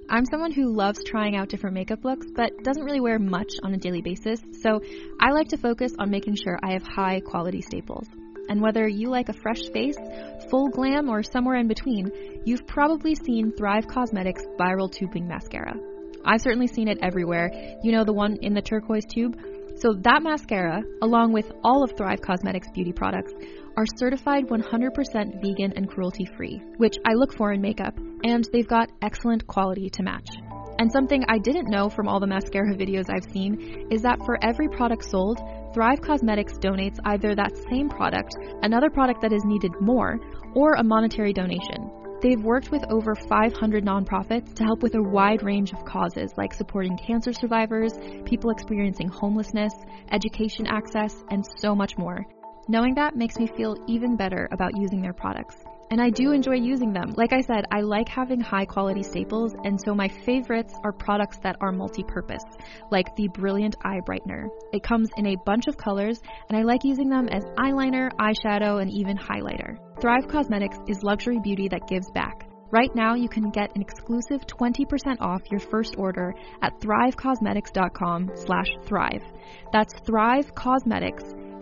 I'm someone who loves trying out different makeup looks, but doesn't really wear much on a daily basis, so I like to focus on making sure I have high quality staples. And whether you like a fresh face, full glam, or somewhere in between, you've probably seen Thrive Causemetics Viral Tubing Mascara. I've certainly seen it everywhere. You know, the one in the turquoise tube? So that mascara, along with all of Thrive Causemetics beauty products, are certified 100% vegan and cruelty-free, which I look for in makeup, and they've got excellent quality to match. And something I didn't know from all the mascara videos I've seen is that for every product sold, Thrive Causemetics donates either that same product, another product that is needed more, or a monetary donation. They've worked with over 500 nonprofits to help with a wide range of causes like supporting cancer survivors, people experiencing homelessness, education access, and so much more. Knowing that makes me feel even better about using their products. And I do enjoy using them. Like I said, I like having high quality staples, and so my favorites are products that are multi-purpose, like the Brilliant Eye Brightener. It comes in a bunch of colors, and I like using them as eyeliner, eyeshadow, and even highlighter. Thrive Causemetics is luxury beauty that gives back. Right now, you can get an exclusive 20% off your first order at thrivecausemetics.com/thrive. That's Thrive Causemetics,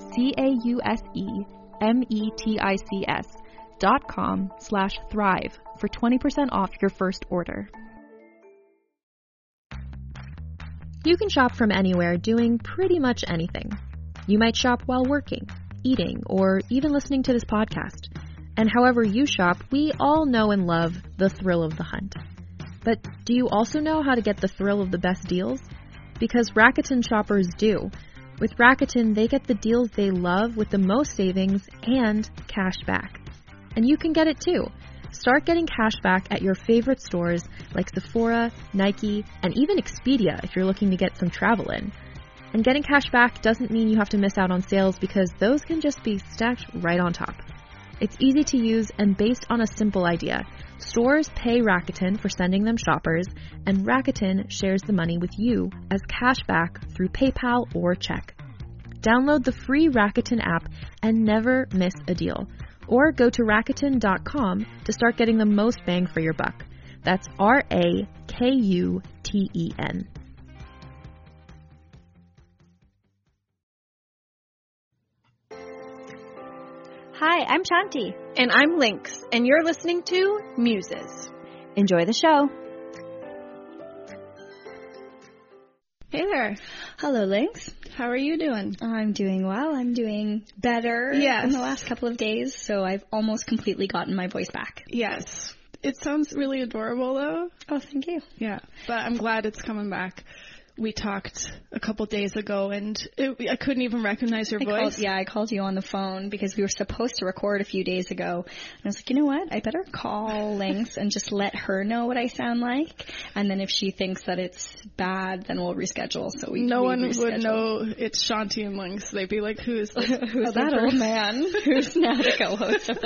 CAUSEMETICS.com/thrive for 20% off your first order. You can shop from anywhere doing pretty much anything. You might shop while working, eating, or even listening to this podcast. And however you shop, we all know and love the thrill of the hunt. But do you also know how to get the thrill of the best deals? Because Rakuten shoppers do. With Rakuten, they get the deals they love with the most savings and cash back. And you can get it too. Start getting cash back at your favorite stores like Sephora, Nike, and even Expedia if you're looking to get some travel in. And getting cash back doesn't mean you have to miss out on sales because those can just be stacked right on top. It's easy to use and based on a simple idea. Stores pay Rakuten for sending them shoppers, and Rakuten shares the money with you as cash back through PayPal or check. Download the free Rakuten app and never miss a deal. Or go to Rakuten.com to start getting the most bang for your buck. That's RAKUTEN. Hi, I'm Shanti. And I'm Lynx, and you're listening to Muses. Enjoy the show. Hey there. Hello, Lynx. How are you doing? I'm doing well. I'm doing better in the last couple of days, so I've almost completely gotten my voice back. Yes. It sounds really adorable, though. Oh, thank you. Yeah, but I'm glad it's coming back. We talked a couple days ago, and I couldn't even recognize your voice. I called you on the phone because we were supposed to record a few days ago. And I was like, you know what? I better call Lynx and just let her know what I sound like. And then if she thinks that it's bad, then we'll reschedule. So no one would know it's Shanti and Lynx. They'd be like, who's that old man who's now the co-host of the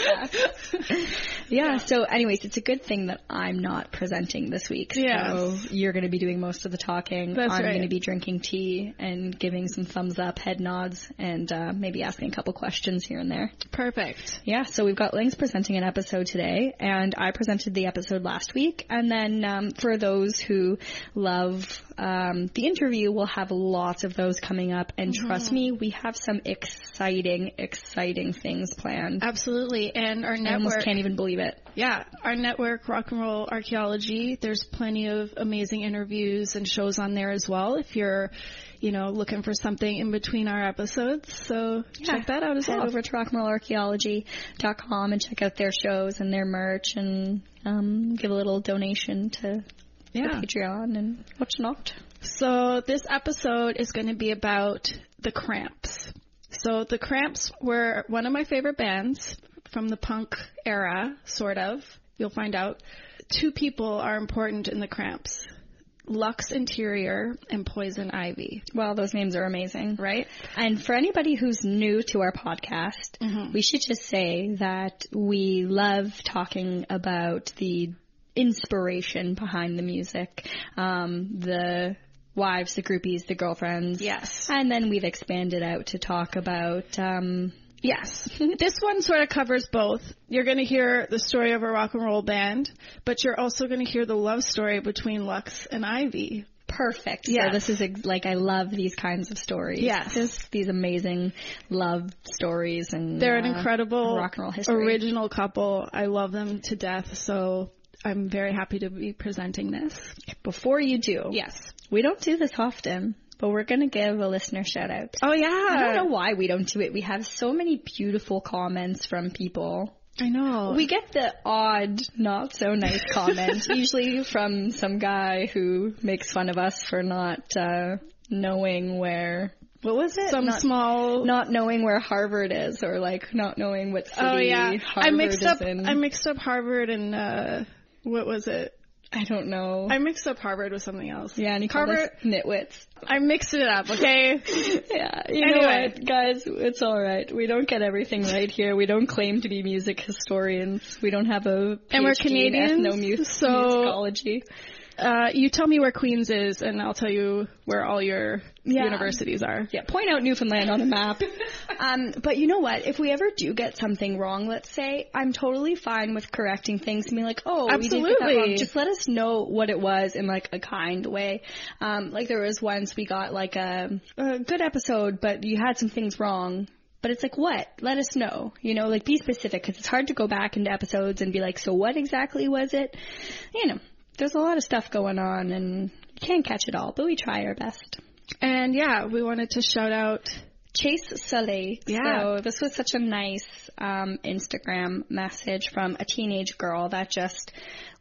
podcast? So anyways, it's a good thing that I'm not presenting this week. So you're going to be doing most of the talking. I'm going to be drinking tea and giving some thumbs up, head nods, and maybe asking a couple questions here and there. Perfect. Yeah, so we've got Lynx presenting an episode today, and I presented the episode last week. And then for those who love the interview, we'll have lots of those coming up. And trust me, we have some exciting things planned. Absolutely. And our network... I almost can't even believe it. Yeah, our network, Rock and Roll Archaeology, there's plenty of amazing interviews and shows on there as well if you're, looking for something in between our episodes. So check that out as well. Head over to rockandrollarchaeology.com and check out their shows and their merch and give a little donation to the Patreon and what's not. So this episode is going to be about the Cramps. So the Cramps were one of my favorite bands from the punk era, sort of. You'll find out. Two people are important in the Cramps. Lux Interior and Poison Ivy. Well, those names are amazing, right? And for anybody who's new to our podcast, we should just say that we love talking about the inspiration behind the music, the wives, the groupies, the girlfriends. Yes. And then we've expanded out to talk about Yes. This one sort of covers both. You're going to hear the story of a rock and roll band, but you're also going to hear the love story between Lux and Ivy. Perfect. Yes. So this is like, I love these kinds of stories. Yes. Just these amazing love stories, and they're an incredible rock and roll history. Original couple. I love them to death. So I'm very happy to be presenting this. Before you do. Yes. We don't do this often, but we're going to give a listener shout out. Oh, yeah. I don't know why we don't do it. We have so many beautiful comments from people. I know. We get the odd, not so nice comment, usually from some guy who makes fun of us for not knowing where... What was it? Not knowing where Harvard is, or like not knowing what city Harvard is in. I mixed up Harvard and what was it? I don't know. I mixed up Harvard with something else. Yeah, and he called us nitwits. I mixed it up, okay? Yeah. You know what, guys? It's all right. We don't get everything right here. We don't claim to be music historians. We don't have a PhD and we're Canadians, in musicology. You tell me where Queens is, and I'll tell you where all your universities are. Yeah, point out Newfoundland on a map. But you know what? If we ever do get something wrong, let's say, I'm totally fine with correcting things and being like, oh, absolutely. We did get that wrong. Just let us know what it was in like a kind way. Like there was once we got like a good episode, but you had some things wrong. But it's like, what? Let us know. You know, like be specific, because it's hard to go back into episodes and be like, so what exactly was it? You know. There's a lot of stuff going on, and you can't catch it all, but we try our best. And yeah, we wanted to shout out Chase Soleil. Yeah. So this was such a nice Instagram message from a teenage girl that just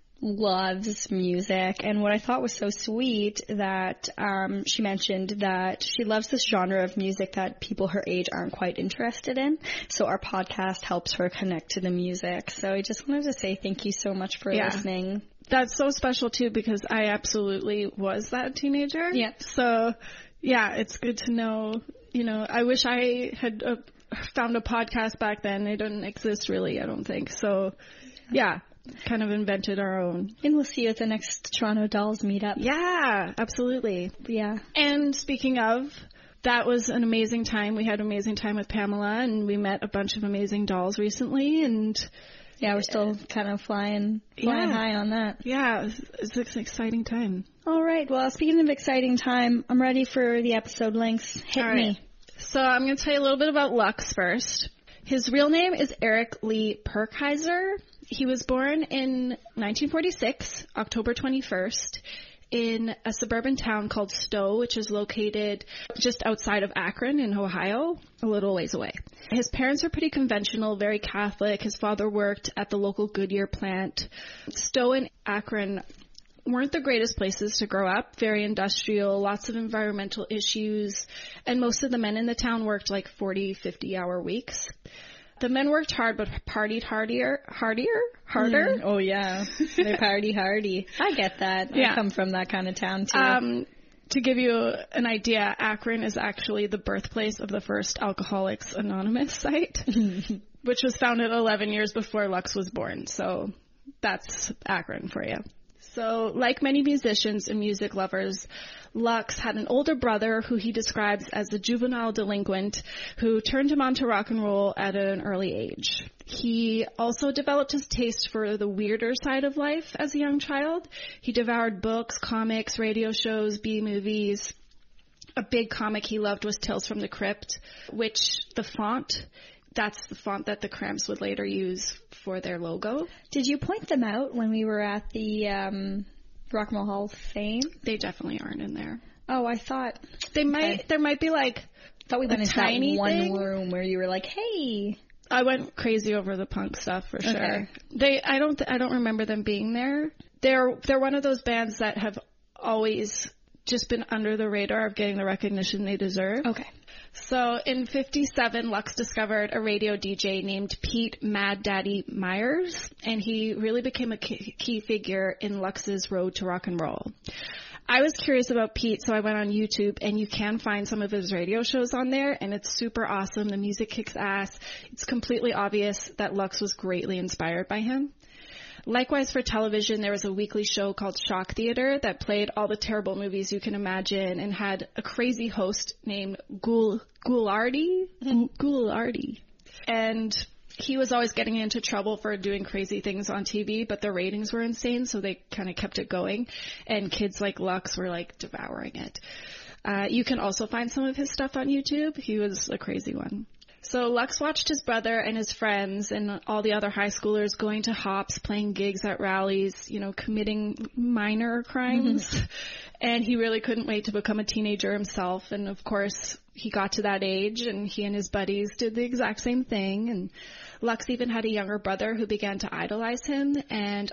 loves music. And what I thought was so sweet that she mentioned that she loves this genre of music that people her age aren't quite interested in. So our podcast helps her connect to the music. So I just wanted to say thank you so much for listening. That's so special, too, because I absolutely was that teenager. Yeah. So, yeah, it's good to know, you know, I wish I had found a podcast back then. They didn't exist, really, I don't think. So, yeah, kind of invented our own. And we'll see you at the next Toronto Dolls meetup. Yeah, absolutely. Yeah. And speaking of... That was an amazing time. We had an amazing time with Pamela, and we met a bunch of amazing dolls recently, and... Yeah, we're still kind of flying high on that. Yeah, it's an exciting time. All right. Well, speaking of exciting time, I'm ready for the episode links. Hit me. So I'm going to tell you a little bit about Lux first. His real name is Eric Lee Perkheiser. He was born in 1946, October 21st, in a suburban town called Stowe, which is located just outside of Akron in Ohio, a little ways away. His parents are pretty conventional, very Catholic. His father worked at the local Goodyear plant. Stowe and Akron weren't the greatest places to grow up, very industrial, lots of environmental issues, and most of the men in the town worked like 40, 50-hour weeks. The men worked hard, but partied harder? Oh, yeah. They party hardy. I get that. I come from that kind of town, too. To give you an idea, Akron is actually the birthplace of the first Alcoholics Anonymous site, which was founded 11 years before Lux was born. So that's Akron for you. So, like many musicians and music lovers, Lux had an older brother who he describes as a juvenile delinquent who turned him on to rock and roll at an early age. He also developed his taste for the weirder side of life as a young child. He devoured books, comics, radio shows, B-movies. A big comic he loved was Tales from the Crypt, which the font... That's the font that the Cramps would later use for their logo. Did you point them out when we were at the Rock and Roll Hall of Fame? They definitely aren't in there. Oh, I thought they might. Okay. There might be like. I thought we went into that one thing. Room where you were like, "Hey." I went crazy over the punk stuff for sure. I don't remember them being there. They're one of those bands that have always just been under the radar of getting the recognition they deserve. Okay. So in 57, Lux discovered a radio DJ named Pete Mad Daddy Myers, and he really became a key figure in Lux's road to rock and roll. I was curious about Pete, so I went on YouTube, and you can find some of his radio shows on there, and it's super awesome. The music kicks ass. It's completely obvious that Lux was greatly inspired by him. Likewise, for television, there was a weekly show called Shock Theater that played all the terrible movies you can imagine and had a crazy host named Ghoulardi. Ghoulardi. And he was always getting into trouble for doing crazy things on TV, but the ratings were insane, so they kind of kept it going. And kids like Lux were like devouring it. You can also find some of his stuff on YouTube. He was a crazy one. So Lux watched his brother and his friends and all the other high schoolers going to hops, playing gigs at rallies, you know, committing minor crimes. And he really couldn't wait to become a teenager himself. And of course, he got to that age and he and his buddies did the exact same thing. And Lux even had a younger brother who began to idolize him. And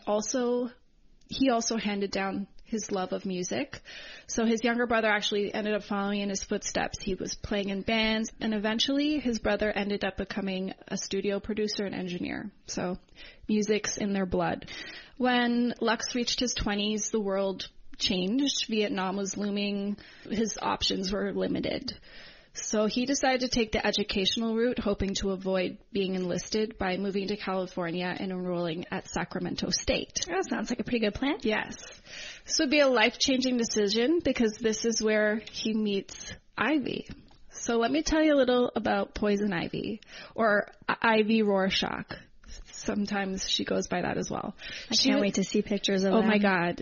he also handed down his love of music. So his younger brother actually ended up following in his footsteps. He was playing in bands, and eventually his brother ended up becoming a studio producer and engineer. So music's in their blood. When Lux reached his 20s, the world changed. Vietnam was looming. His options were limited. So he decided to take the educational route, hoping to avoid being enlisted by moving to California and enrolling at Sacramento State. That sounds like a pretty good plan. Yes. This would be a life-changing decision because this is where he meets Ivy. So let me tell you a little about Poison Ivy, or Ivy Rorschach. Sometimes she goes by that as well. I can't wait to see pictures of Oh them. my God.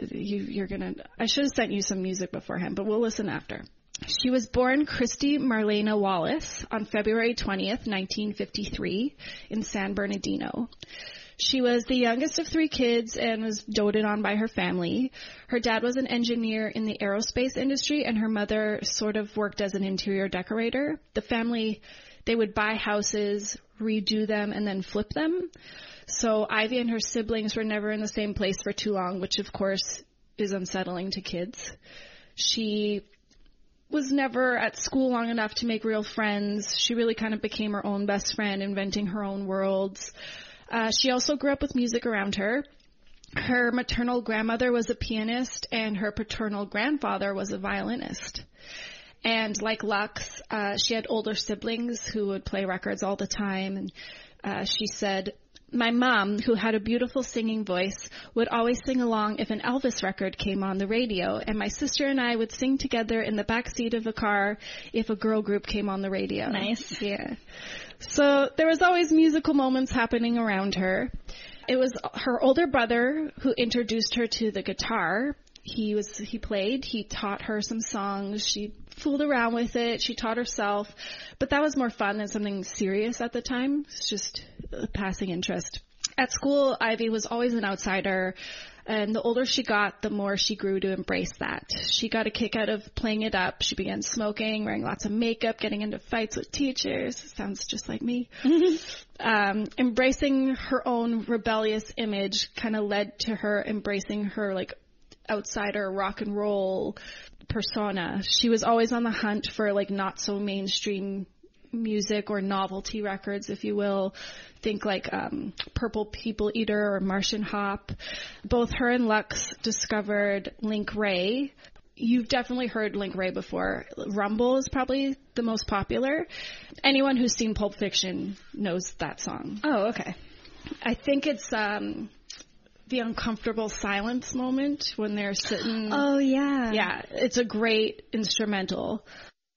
I should have sent you some music beforehand, but we'll listen after. She was born Christy Marlena Wallace on February 20th, 1953 in San Bernardino. She was the youngest of 3 kids and was doted on by her family. Her dad was an engineer in the aerospace industry, and her mother sort of worked as an interior decorator. The family, they would buy houses, redo them, and then flip them. So Ivy and her siblings were never in the same place for too long, which of course is unsettling to kids. She was never at school long enough to make real friends. She really kind of became her own best friend, inventing her own worlds. She also grew up with music around her. Her maternal grandmother was a pianist, and her paternal grandfather was a violinist. And like Lux, she had older siblings who would play records all the time. And she said, "My mom, who had a beautiful singing voice, would always sing along if an Elvis record came on the radio, and my sister and I would sing together in the back seat of a car if a girl group came on the radio." Nice. Yeah. So there was always musical moments happening around her. It was her older brother who introduced her to the guitar. He played, he taught her some songs, she fooled around with it, she taught herself, but that was more fun than something serious at the time. It's just a passing interest. At school, Ivy was always an outsider, and the older she got, the more she grew to embrace that. She got a kick out of playing it up. She began smoking, wearing lots of makeup, getting into fights with teachers. Sounds just like me. Embracing her own rebellious image kind of led to her embracing her like outsider rock and roll persona. She was always on the hunt for like not so mainstream music or novelty records, if you will. Think like Purple People Eater or Martian Hop. Both her and Lux discovered Link Wray. You've definitely heard Link Wray before. Rumble is probably the most popular. Anyone who's seen Pulp Fiction knows that song. Oh, okay. I think it's the uncomfortable silence moment when they're sitting. Oh, yeah. Yeah, it's a great instrumental.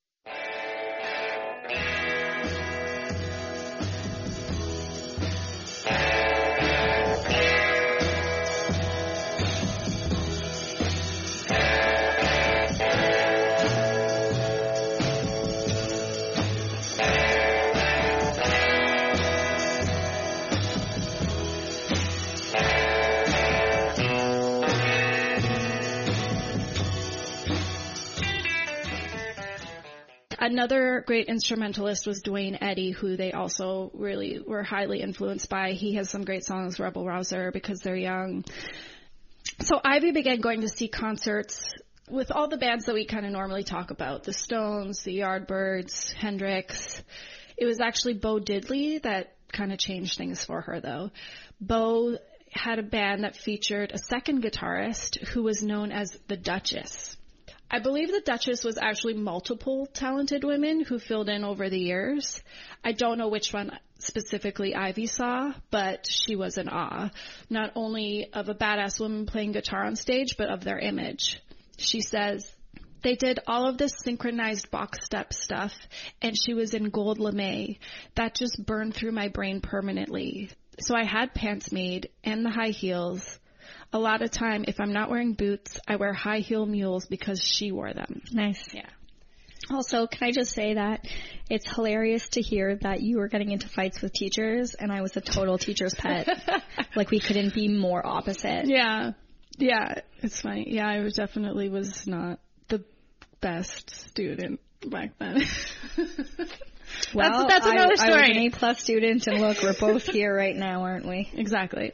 Another great instrumentalist was Duane Eddy, who they also really were highly influenced by. He has some great songs, Rebel Rouser, Because They're Young. So Ivy began going to see concerts with all the bands that we kind of normally talk about, the Stones, the Yardbirds, Hendrix. It was actually Bo Diddley that kind of changed things for her, though. Bo had a band that featured a second guitarist who was known as the Duchess. I believe the Duchess was actually multiple talented women who filled in over the years. I don't know which one specifically Ivy saw, but she was in awe, not only of a badass woman playing guitar on stage, but of their image. She says, They did all of this synchronized box step stuff, and she was in gold lame. That just burned through my brain permanently. So I had pants made and the high heels. A lot of time, if I'm not wearing boots, I wear high heel mules because she wore them. Nice. Yeah. Also, can I just say that it's hilarious to hear that you were getting into fights with teachers and I was a total teacher's pet. Like, we couldn't be more opposite. Yeah. Yeah, it's funny. Yeah, I definitely was not the best student back then. Well, that's another story. I was an A+ student, and look, we're both here right now, aren't we? Exactly.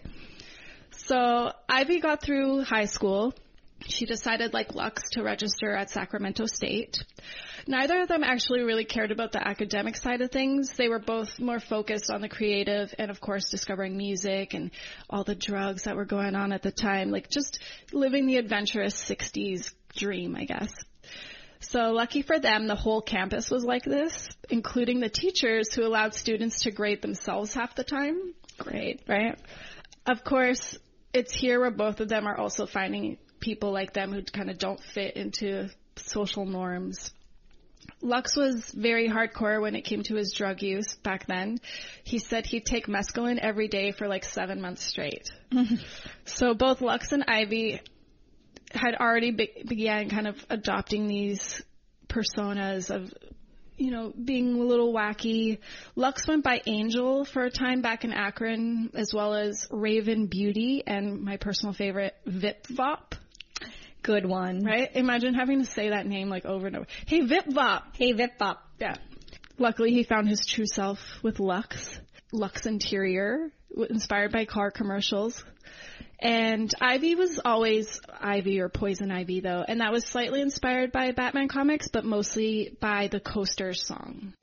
So Ivy got through high school. She decided, like Lux, to register at Sacramento State. Neither of them actually really cared about the academic side of things. They were both more focused on the creative and, of course, discovering music and all the drugs that were going on at the time, like just living the adventurous 60s dream, I guess. So lucky for them, the whole campus was like this, including the teachers who allowed students to grade themselves half the time. Great. Right? Of course, it's here where both of them are also finding people like them who kind of don't fit into social norms. Lux was very hardcore when it came to his drug use back then. He said he'd take mescaline every day for like 7 months straight. So both Lux and Ivy had already began kind of adopting these personas of, you know, being a little wacky. Lux went by Angel for a time back in Akron, as well as Raven Beauty and my personal favorite, Vip Vop. Good one. Right? Imagine having to say that name like over and over. Hey, Vip Vop. Hey, Vip Vop. Yeah. Luckily, he found his true self with Lux. Lux Interior, inspired by car commercials. And Ivy was always Ivy or Poison Ivy, though. And that was slightly inspired by Batman comics, but mostly by the Coasters song.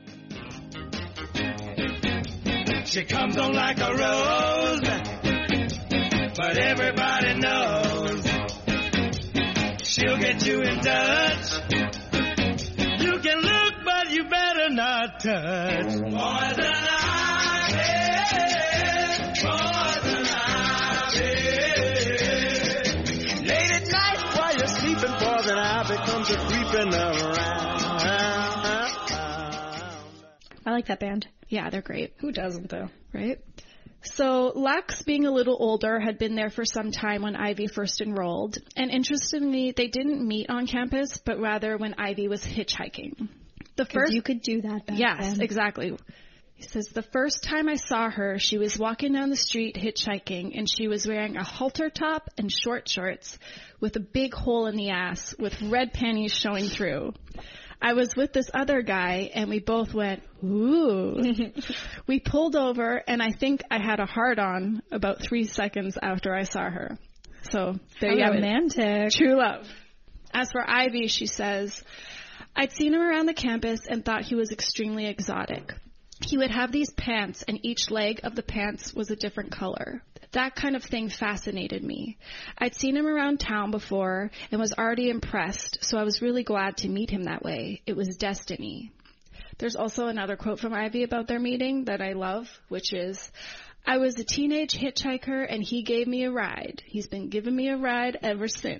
She comes on like a rose, but everybody knows she'll get you in touch. You can look, but you better not touch. Poison Ivy, Poison Ivy. Late at night while you're sleeping, Poison Ivy comes a creeping around. I like that band. Yeah, they're great. Who doesn't, though? Right? So Lux, being a little older, had been there for some time when Ivy first enrolled. And interestingly, they didn't meet on campus, but rather when Ivy was hitchhiking. Because you could do that back Yes, then. exactly. He says, the first time I saw her, she was walking down the street hitchhiking, and she was wearing a halter top and short shorts with a big hole in the ass with red panties showing through. I was with this other guy, and we both went, ooh. We pulled over, and I think I had a hard-on about 3 seconds after I saw her. So there you have it. Romantic. True love. As for Ivy, she says, I'd seen him around the campus and thought he was extremely exotic. He would have these pants, and each leg of the pants was a different color. That kind of thing fascinated me. I'd seen him around town before and was already impressed, so I was really glad to meet him that way. It was destiny. There's also another quote from Ivy about their meeting that I love, which is, I was a teenage hitchhiker and he gave me a ride. He's been giving me a ride ever since.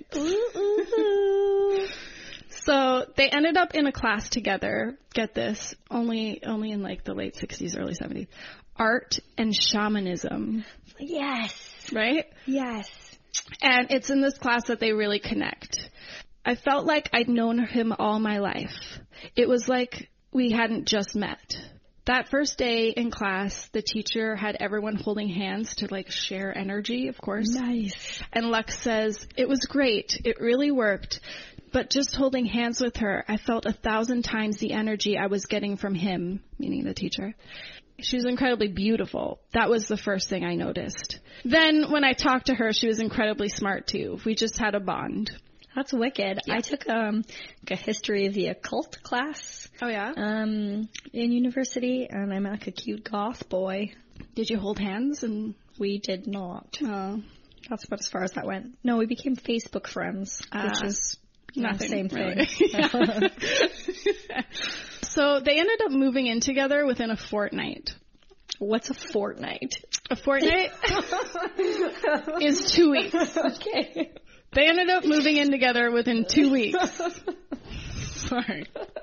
So they ended up in a class together, get this, only in like the late 60s, early 70s, art and shamanism. Yes. Right? Yes. And it's in this class that they really connect. I felt like I'd known him all my life. It was like we hadn't just met. That first day in class, the teacher had everyone holding hands to like share energy, of course. Nice. And Lux says, it was great. It really worked. But just holding hands with her, I felt 1,000 times the energy I was getting from him, meaning the teacher. She was incredibly beautiful. That was the first thing I noticed. Then when I talked to her, she was incredibly smart too. We just had a bond. That's wicked. Yeah. I took a history of the occult class. Oh, yeah? In university, and I met like a cute goth boy. Did you hold hands? And we did not. Oh. That's about as far as that went. No, we became Facebook friends, which is nothing. Same thing. Really. Yeah. So they ended up moving in together within a fortnight. What's a fortnight? A fortnight is 2 weeks. Okay. They ended up moving in together within 2 weeks. Sorry.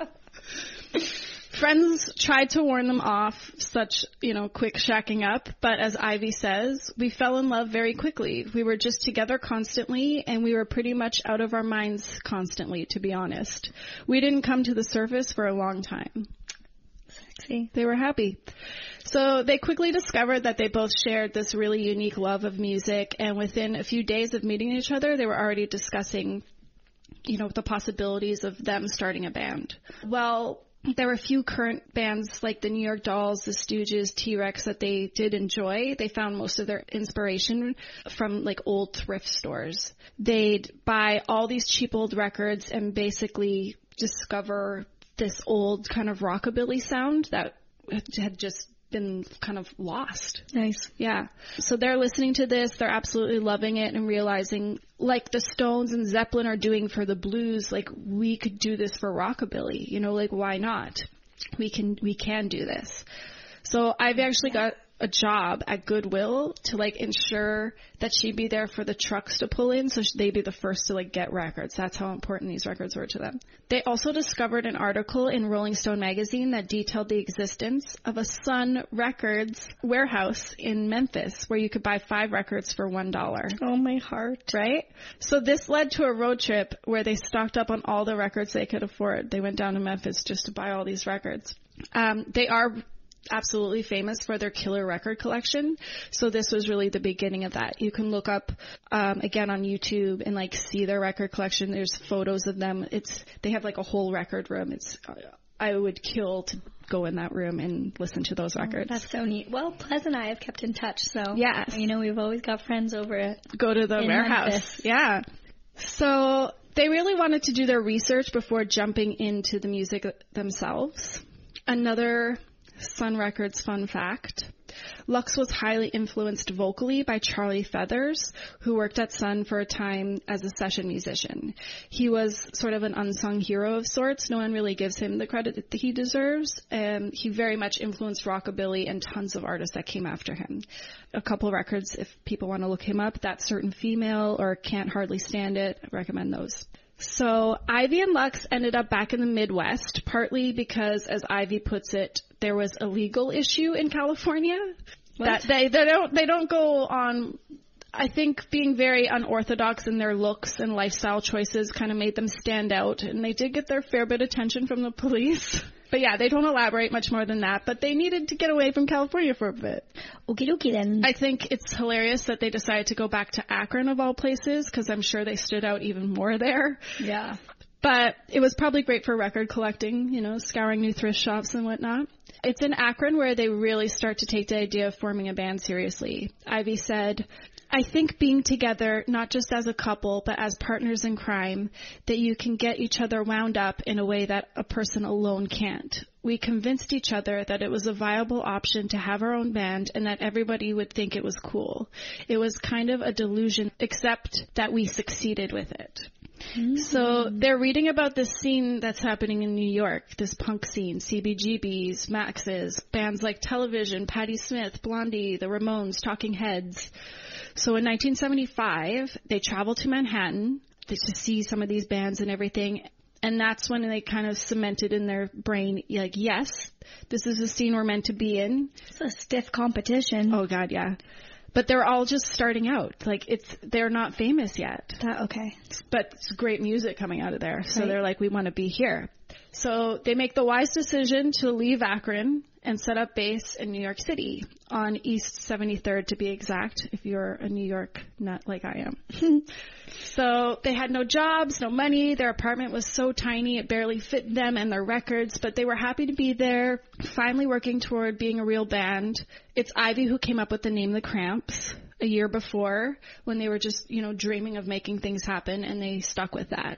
Friends tried to warn them off such, quick shacking up, but as Ivy says, we fell in love very quickly. We were just together constantly, and we were pretty much out of our minds constantly, to be honest. We didn't come to the surface for a long time. Sexy. They were happy. So they quickly discovered that they both shared this really unique love of music, and within a few days of meeting each other, they were already discussing, the possibilities of them starting a band. Well, there were a few current bands like the New York Dolls, the Stooges, T-Rex that they did enjoy. They found most of their inspiration from like old thrift stores. They'd buy all these cheap old records and basically discover this old kind of rockabilly sound that had just been kind of lost. Nice. Yeah. So they're listening to this, they're absolutely loving it and realizing, like the Stones and Zeppelin are doing for the blues, like we could do this for rockabilly, like why not? We can do this. So I've actually got a job at Goodwill to like ensure that she'd be there for the trucks to pull in so they'd be the first to like get records. That's how important these records were to them. They also discovered an article in Rolling Stone magazine that detailed the existence of a Sun Records warehouse in Memphis where you could buy 5 records for $1. Oh, my heart. Right? So this led to a road trip where they stocked up on all the records they could afford. They went down to Memphis just to buy all these records. They are absolutely famous for their killer record collection. So this was really the beginning of that. You can look up, again on YouTube and like see their record collection. There's photos of them. They have like a whole record room. I would kill to go in that room and listen to those records. That's so neat. Well, Plez and I have kept in touch. So yes. We've always got friends over at Go to the warehouse. Memphis. Yeah. So they really wanted to do their research before jumping into the music themselves. Another Sun Records fun fact. Lux was highly influenced vocally by Charlie Feathers, who worked at Sun for a time as a session musician. He was sort of an unsung hero of sorts. No one really gives him the credit that he deserves. He very much influenced rockabilly and tons of artists that came after him. A couple records, if people want to look him up, That Certain Female or Can't Hardly Stand It, I recommend those. So Ivy and Lux ended up back in the Midwest, partly because, as Ivy puts it, there was a legal issue in California. What? That they don't go on. I think being very unorthodox in their looks and lifestyle choices kind of made them stand out, and they did get their fair bit of attention from the police. But yeah, they don't elaborate much more than that, but they needed to get away from California for a bit. Okie dokie then. I think it's hilarious that they decided to go back to Akron of all places, because I'm sure they stood out even more there. Yeah. But it was probably great for record collecting, scouring new thrift shops and whatnot. It's in Akron where they really start to take the idea of forming a band seriously. Ivy said, I think being together, not just as a couple, but as partners in crime, that you can get each other wound up in a way that a person alone can't. We convinced each other that it was a viable option to have our own band and that everybody would think it was cool. It was kind of a delusion, except that we succeeded with it. Mm-hmm. So they're reading about this scene that's happening in New York, this punk scene, CBGBs, Maxes, bands like Television, Patti Smith, Blondie, the Ramones, Talking Heads. So in 1975, they travel to Manhattan to see some of these bands and everything. And that's when they kind of cemented in their brain, like, yes, this is a scene we're meant to be in. It's a stiff competition. Oh, God, yeah. But they're all just starting out. Like, they're not famous yet. Okay. But it's great music coming out of there. So right. They're like, we want to be here. So they make the wise decision to leave Akron and set up base in New York City on East 73rd to be exact, if you're a New York nut like I am. So they had no jobs, no money. Their apartment was so tiny it barely fit them and their records, but they were happy to be there, finally working toward being a real band. It's Ivy who came up with the name The Cramps a year before when they were just, dreaming of making things happen, and they stuck with that.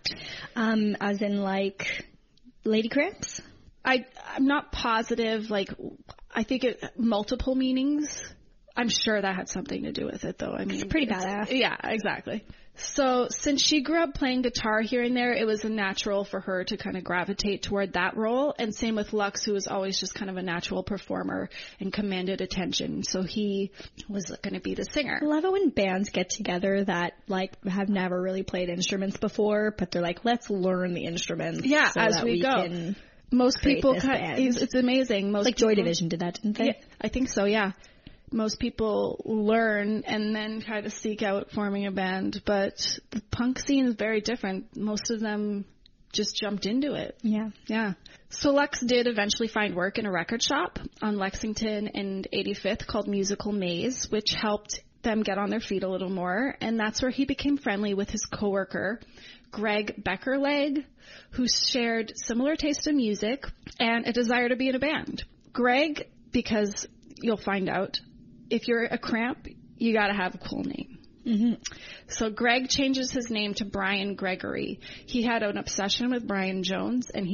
As in like Lady Cramps? I'm not positive, I think multiple meanings. I'm sure that had something to do with it, though. I mean, it's pretty badass. Yeah, exactly. So since she grew up playing guitar here and there, it was a natural for her to kind of gravitate toward that role. And same with Lux, who was always just kind of a natural performer and commanded attention. So he was going to be the singer. I love it when bands get together that like have never really played instruments before, but they're like, let's learn the instruments. Yeah, so as that we go. Can most people, band. It's amazing. Most like people, Joy Division did that, didn't they? Yeah, I think so, yeah. Most people learn and then try to seek out forming a band, but the punk scene is very different. Most of them just jumped into it. Yeah. Yeah. So Lux did eventually find work in a record shop on Lexington and 85th called Musical Maze, which helped them get on their feet a little more. And that's where he became friendly with his coworker, Greg Beckerleg, who shared similar taste in music and a desire to be in a band. Greg, because you'll find out, if you're a Cramp, you gotta have a cool name. Mm-hmm. So Greg changes his name to Brian Gregory. He had an obsession with Brian Jones, and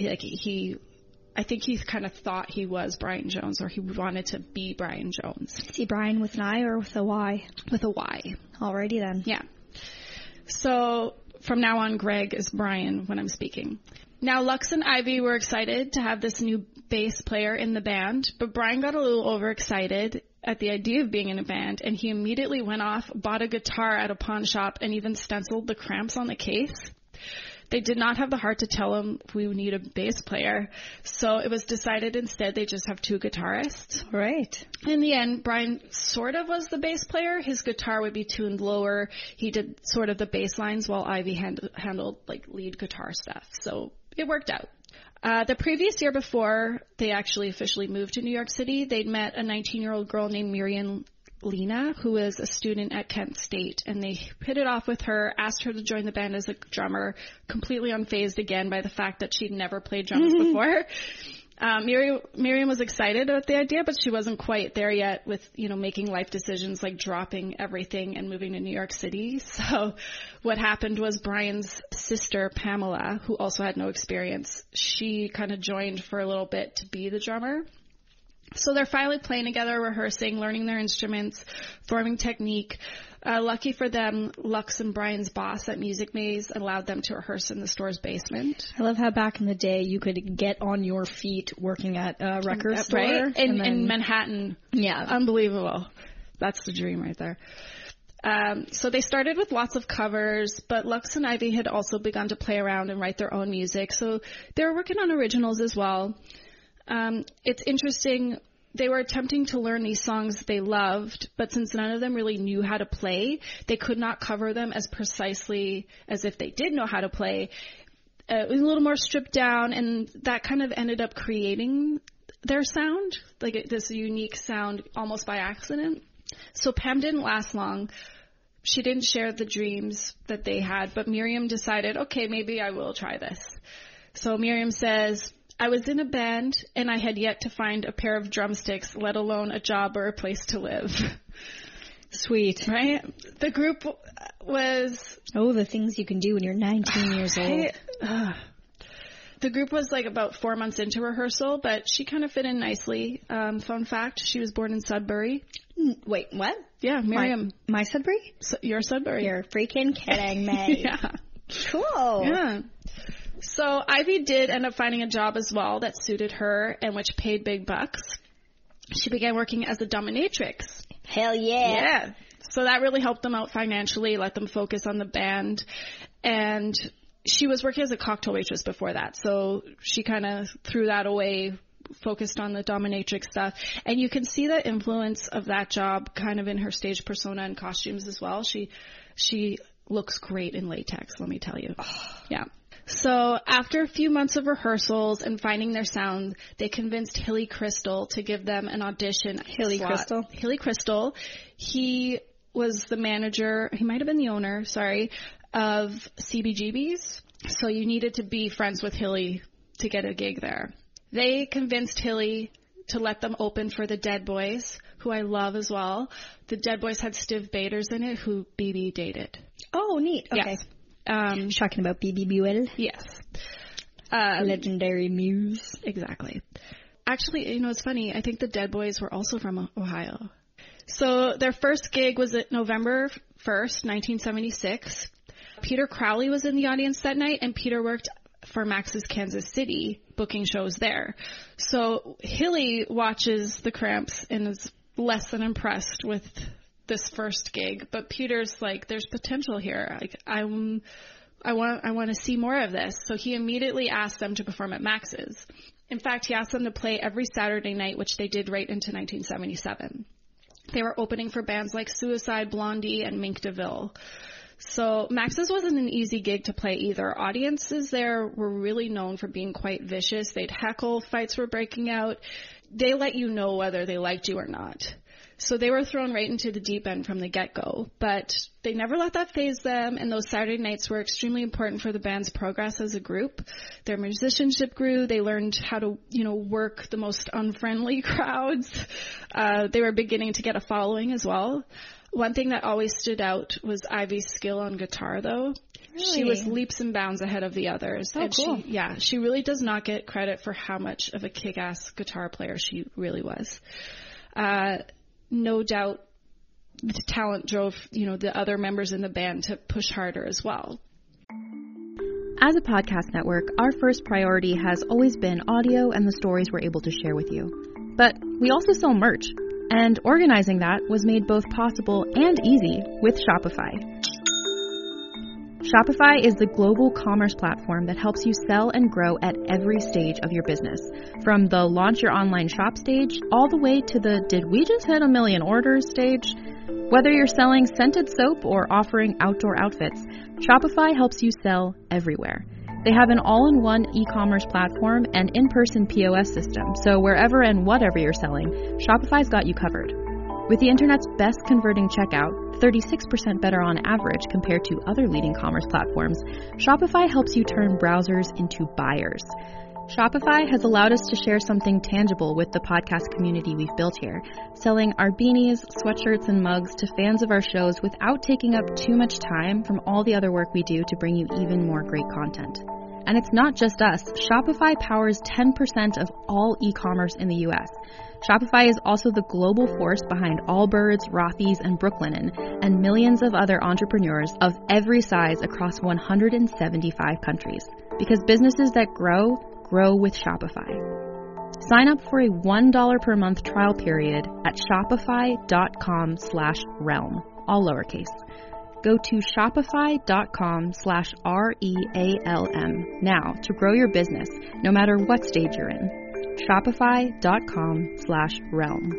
I think he kind of thought he was Brian Jones, or he wanted to be Brian Jones. Is he Brian with an I or with a Y? With a Y. Alrighty then. Yeah. So from now on, Greg is Brian when I'm speaking. Now, Lux and Ivy were excited to have this new bass player in the band, but Brian got a little overexcited at the idea of being in a band, and he immediately went off, bought a guitar at a pawn shop, and even stenciled the Cramps on the case. They did not have the heart to tell him, we need a bass player, so it was decided instead they just have two guitarists. Right. In the end, Brian sort of was the bass player. His guitar would be tuned lower. He did sort of the bass lines while Ivy handled like lead guitar stuff, so it worked out. The previous year before they actually officially moved to New York City, they'd met a 19-year-old girl named Miriam Lena, who was a student at Kent State, and they hit it off with her, asked her to join the band as a drummer, completely unfazed again by the fact that she'd never played drums before. Miriam was excited about the idea, but she wasn't quite there yet with, making life decisions like dropping everything and moving to New York City. So what happened was Brian's sister, Pamela, who also had no experience, she kind of joined for a little bit to be the drummer. So they're finally playing together, rehearsing, learning their instruments, forming technique. Lucky for them, Lux and Brian's boss at Music Maze allowed them to rehearse in the store's basement. I love how back in the day you could get on your feet working at a record store. Right? In Manhattan. Yeah. Unbelievable. That's the dream right there. So they started with lots of covers, but Lux and Ivy had also begun to play around and write their own music. So they were working on originals as well. It's interesting. They were attempting to learn these songs they loved, but since none of them really knew how to play, they could not cover them as precisely as if they did know how to play. It was a little more stripped down, and that kind of ended up creating their sound, like this unique sound almost by accident. So Pam didn't last long. She didn't share the dreams that they had, but Miriam decided, okay, maybe I will try this. So Miriam says, I was in a band, and I had yet to find a pair of drumsticks, let alone a job or a place to live. Sweet. Right? The group was... Oh, the things you can do when you're 19 years old. The group was like about 4 months into rehearsal, but she kind of fit in nicely. Fun fact, she was born in Sudbury. Wait, what? Yeah, Miriam. My Sudbury? You're Sudbury. You're freaking kidding me. Yeah. Cool. Yeah. So Ivy did end up finding a job as well that suited her and which paid big bucks. She began working as a dominatrix. Hell yeah. Yeah. So that really helped them out financially, let them focus on the band. And she was working as a cocktail waitress before that. So she kind of threw that away, focused on the dominatrix stuff. And you can see the influence of that job kind of in her stage persona and costumes as well. She looks great in latex, let me tell you. Yeah. So after a few months of rehearsals and finding their sound, they convinced Hilly Crystal to give them an audition. Hilly Crystal. He was the manager, he might have been the owner, of CBGB's. So you needed to be friends with Hilly to get a gig there. They convinced Hilly to let them open for the Dead Boys, who I love as well. The Dead Boys had Stiv Bators in it, who BB dated. Oh, neat. Okay. Yes. Talking about BB Buell. Yes. Legendary muse. Exactly. Actually, it's funny. I think the Dead Boys were also from Ohio. So their first gig was at November 1st, 1976. Peter Crowley was in the audience that night, and Peter worked for Max's Kansas City, booking shows there. So Hilly watches the Cramps and is less than impressed with this first gig, but Peter's like, there's potential here. Like, I want to see more of this. So he immediately asked them to perform at Max's. In fact, he asked them to play every Saturday night, which they did right into 1977. They were opening for bands like Suicide, Blondie, and Mink DeVille. So Max's wasn't an easy gig to play either. Audiences there were really known for being quite vicious. They'd heckle, fights were breaking out. They let you know whether they liked you or not. So they were thrown right into the deep end from the get-go. But they never let that faze them, and those Saturday nights were extremely important for the band's progress as a group. Their musicianship grew. They learned how to, work the most unfriendly crowds. They were beginning to get a following as well. One thing that always stood out was Ivy's skill on guitar, though. Really? She was leaps and bounds ahead of the others. Oh, and cool. She really does not get credit for how much of a kick-ass guitar player she really was. No doubt the talent drove, the other members in the band to push harder as well. As a podcast network, our first priority has always been audio and the stories we're able to share with you. But we also sell merch. And organizing that was made both possible and easy with Shopify. Shopify is the global commerce platform that helps you sell and grow at every stage of your business. From the launch your online shop stage, all the way to the did we just hit 1 million orders stage? Whether you're selling scented soap or offering outdoor outfits, Shopify helps you sell everywhere. They have an all-in-one e-commerce platform and in-person POS system, so wherever and whatever you're selling, Shopify's got you covered. With the internet's best converting checkout, 36% better on average compared to other leading commerce platforms, Shopify helps you turn browsers into buyers. Shopify has allowed us to share something tangible with the podcast community we've built here, selling our beanies, sweatshirts, and mugs to fans of our shows without taking up too much time from all the other work we do to bring you even more great content. And it's not just us. Shopify powers 10% of all e-commerce in the U.S. Shopify is also the global force behind Allbirds, Rothy's, and Brooklinen, and millions of other entrepreneurs of every size across 175 countries. Because businesses that grow with Shopify. Sign up for a $1 per month trial period at shopify.com/realm, all lowercase. Go to shopify.com/REALM now to grow your business, no matter what stage you're in. Shopify.com/realm.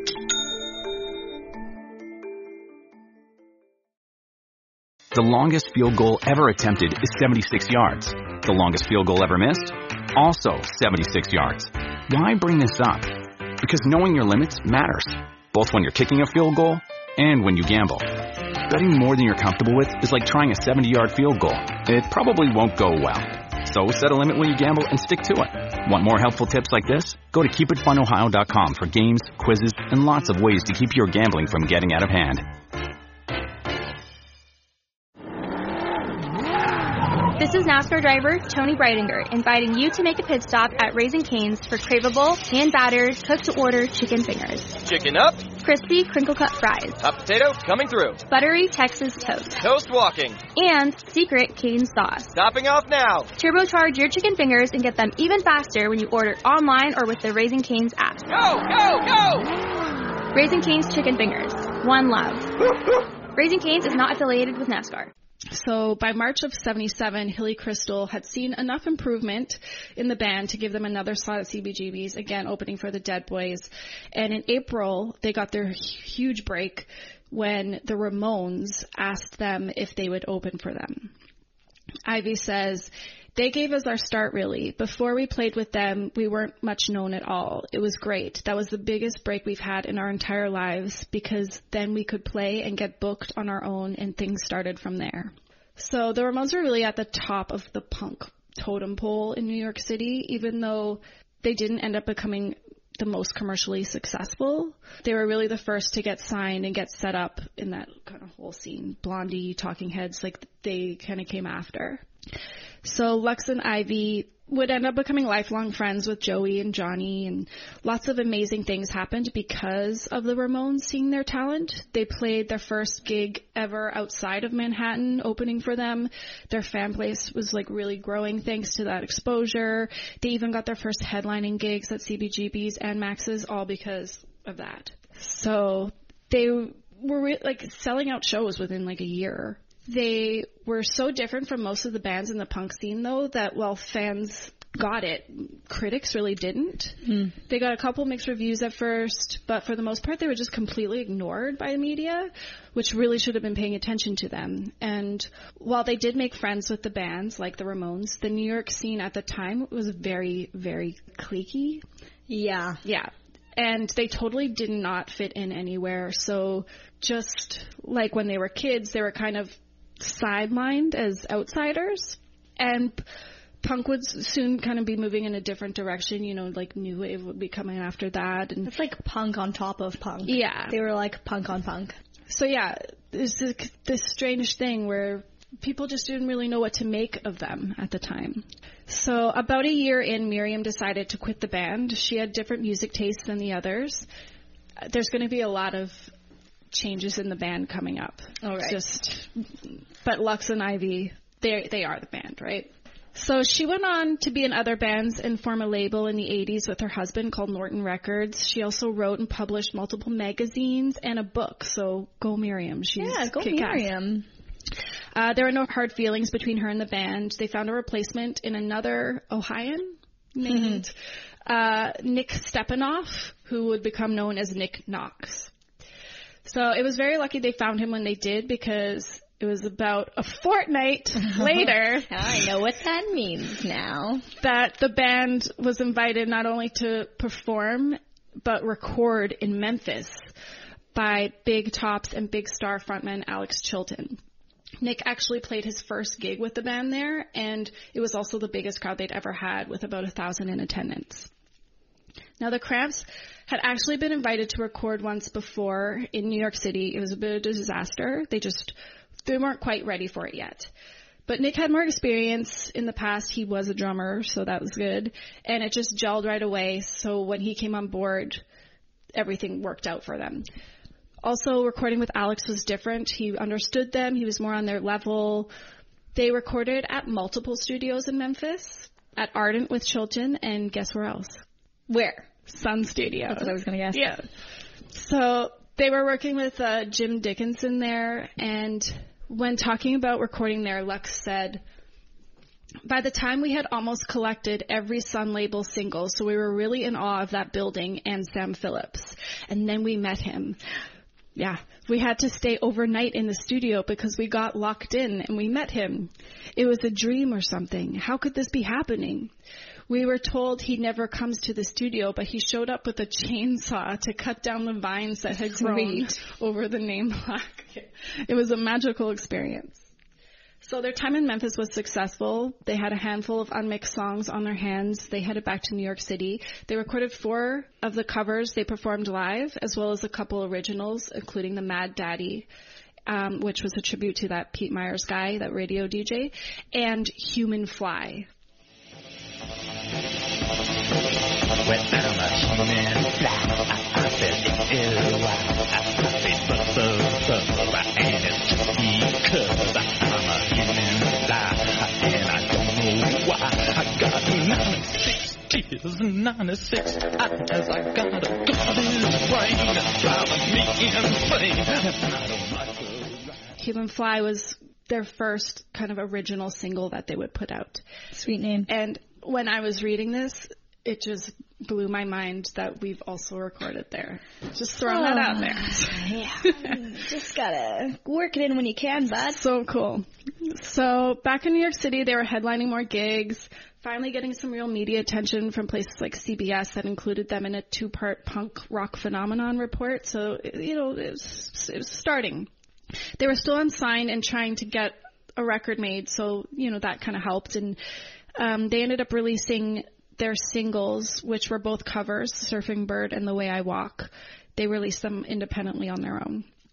The longest field goal ever attempted is 76 yards. The longest field goal ever missed? Also 76 yards. Why bring this up? Because knowing your limits matters, both when you're kicking a field goal and when you gamble. Betting more than you're comfortable with is like trying a 70-yard field goal. It probably won't go well. So set a limit when you gamble and stick to it. Want more helpful tips like this? Go to keepitfunohio.com for games, quizzes, and lots of ways to keep your gambling from getting out of hand. This is NASCAR driver Tony Breidinger inviting you to make a pit stop at Raising Cane's for craveable, hand-battered, cooked-to-order chicken fingers. Chicken up. Crispy, crinkle-cut fries. Hot potato coming through. Buttery Texas toast. Toast walking. And secret Cane sauce. Topping off now. Turbocharge your chicken fingers and get them even faster when you order online or with the Raising Cane's app. Go, go, go! Raising Cane's Chicken Fingers. One love. Raising Cane's is not affiliated with NASCAR. So by March of 77, Hilly Crystal had seen enough improvement in the band to give them another slot at CBGB's, again opening for the Dead Boys. And in April, they got their huge break when the Ramones asked them if they would open for them. Ivy says, "They gave us our start, really. Before we played with them, we weren't much known at all. It was great. That was the biggest break we've had in our entire lives because then we could play and get booked on our own and things started from there." So the Ramones were really at the top of the punk totem pole in New York City, even though they didn't end up becoming the most commercially successful. They were really the first to get signed and get set up in that kind of whole scene. Blondie, Talking Heads, like they kind of came after. So Lux and Ivy would end up becoming lifelong friends with Joey and Johnny, and lots of amazing things happened because of the Ramones seeing their talent. They played their first gig ever outside of Manhattan, opening for them. Their fan base was like really growing thanks to that exposure. They even got their first headlining gigs at CBGB's and Max's, all because of that. So they were like selling out shows within like a year. They were so different from most of the bands in the punk scene, though, that while fans got it, critics really didn't. They got a couple mixed reviews at first, but for the most part, they were just completely ignored by the media, which really should have been paying attention to them. And while they did make friends with the bands, like the Ramones, the New York scene at the time was very, very cliquey. Yeah. Yeah. And they totally did not fit in anywhere. So just like when they were kids, they were kind of sidelined as outsiders, and punk would soon kind of be moving in a different direction, you know, like new wave would be coming after that. And it's like punk on top of punk. Yeah. They were like punk on punk. So yeah, there's this strange thing where people just didn't really know what to make of them at the time. So about a year in, Miriam decided to quit the band. She had different music tastes than the others. There's going to be a lot of changes in the band coming up. All right. But Lux and Ivy, they are the band, right? So she went on to be in other bands and form a label in the 80s with her husband called Norton Records. She also wrote and published multiple magazines and a book. So go Miriam. Go Miriam. There were no hard feelings between her and the band. They found a replacement in another Ohioan named Nick Stepanoff, who would become known as Nick Knox. So it was very lucky they found him when they did, because it was about a fortnight later. I know what that means now. That the band was invited not only to perform, but record in Memphis by Big Tops and Big Star frontman Alex Chilton. Nick actually played his first gig with the band there, and it was also the biggest crowd they'd ever had, with about 1,000 in attendance. Now, the Cramps had actually been invited to record once before in New York City. It was a bit of a disaster. They weren't quite ready for it yet. But Nick had more experience in the past. He was a drummer, so that was good. And it just gelled right away. So when he came on board, everything worked out for them. Also, recording with Alex was different. He understood them. He was more on their level. They recorded at multiple studios in Memphis, at Ardent with Chilton, and guess where else? Where? Sun Studio. That's what I was going to guess. Yeah. So they were working with Jim Dickinson there, and when talking about recording there, Lux said, by the time we had almost collected every Sun label single, so we were really in awe of that building and Sam Phillips. And then we met him. Yeah, we had to stay overnight in the studio because we got locked in and we met him. It was a dream or something. How could this be happening? We were told he never comes to the studio, but he showed up with a chainsaw to cut down the vines that had grown over the name plaque. It was a magical experience. So their time in Memphis was successful. They had a handful of unmixed songs on their hands. They headed back to New York City. They recorded 4 of the covers they performed live, as well as a couple originals, including the Mad Daddy, which was a tribute to that Pete Myers guy, that radio DJ, and Human Fly. When I'm a human fly, I said ew, I said blah, and it's because I'm a human fly, and I don't know why. I got 96 tears and 96 eyes. I got a garbage brain driving me insane, and I don't like to. Human Fly was their first kind of original single that they would put out. Sweet name. And when I was reading this, it just blew my mind that we've also recorded there. Just throwing that out there. Yeah. Just gotta work it in when you can, bud. So cool. So back in New York City, they were headlining more gigs, finally getting some real media attention from places like CBS that included them in a 2-part punk rock phenomenon report. So, you know, it was starting. They were still unsigned and trying to get a record made, so, you know, that kind of helped. And they ended up releasing their singles, which were both covers, Surfing Bird and The Way I Walk. They released them independently on their own.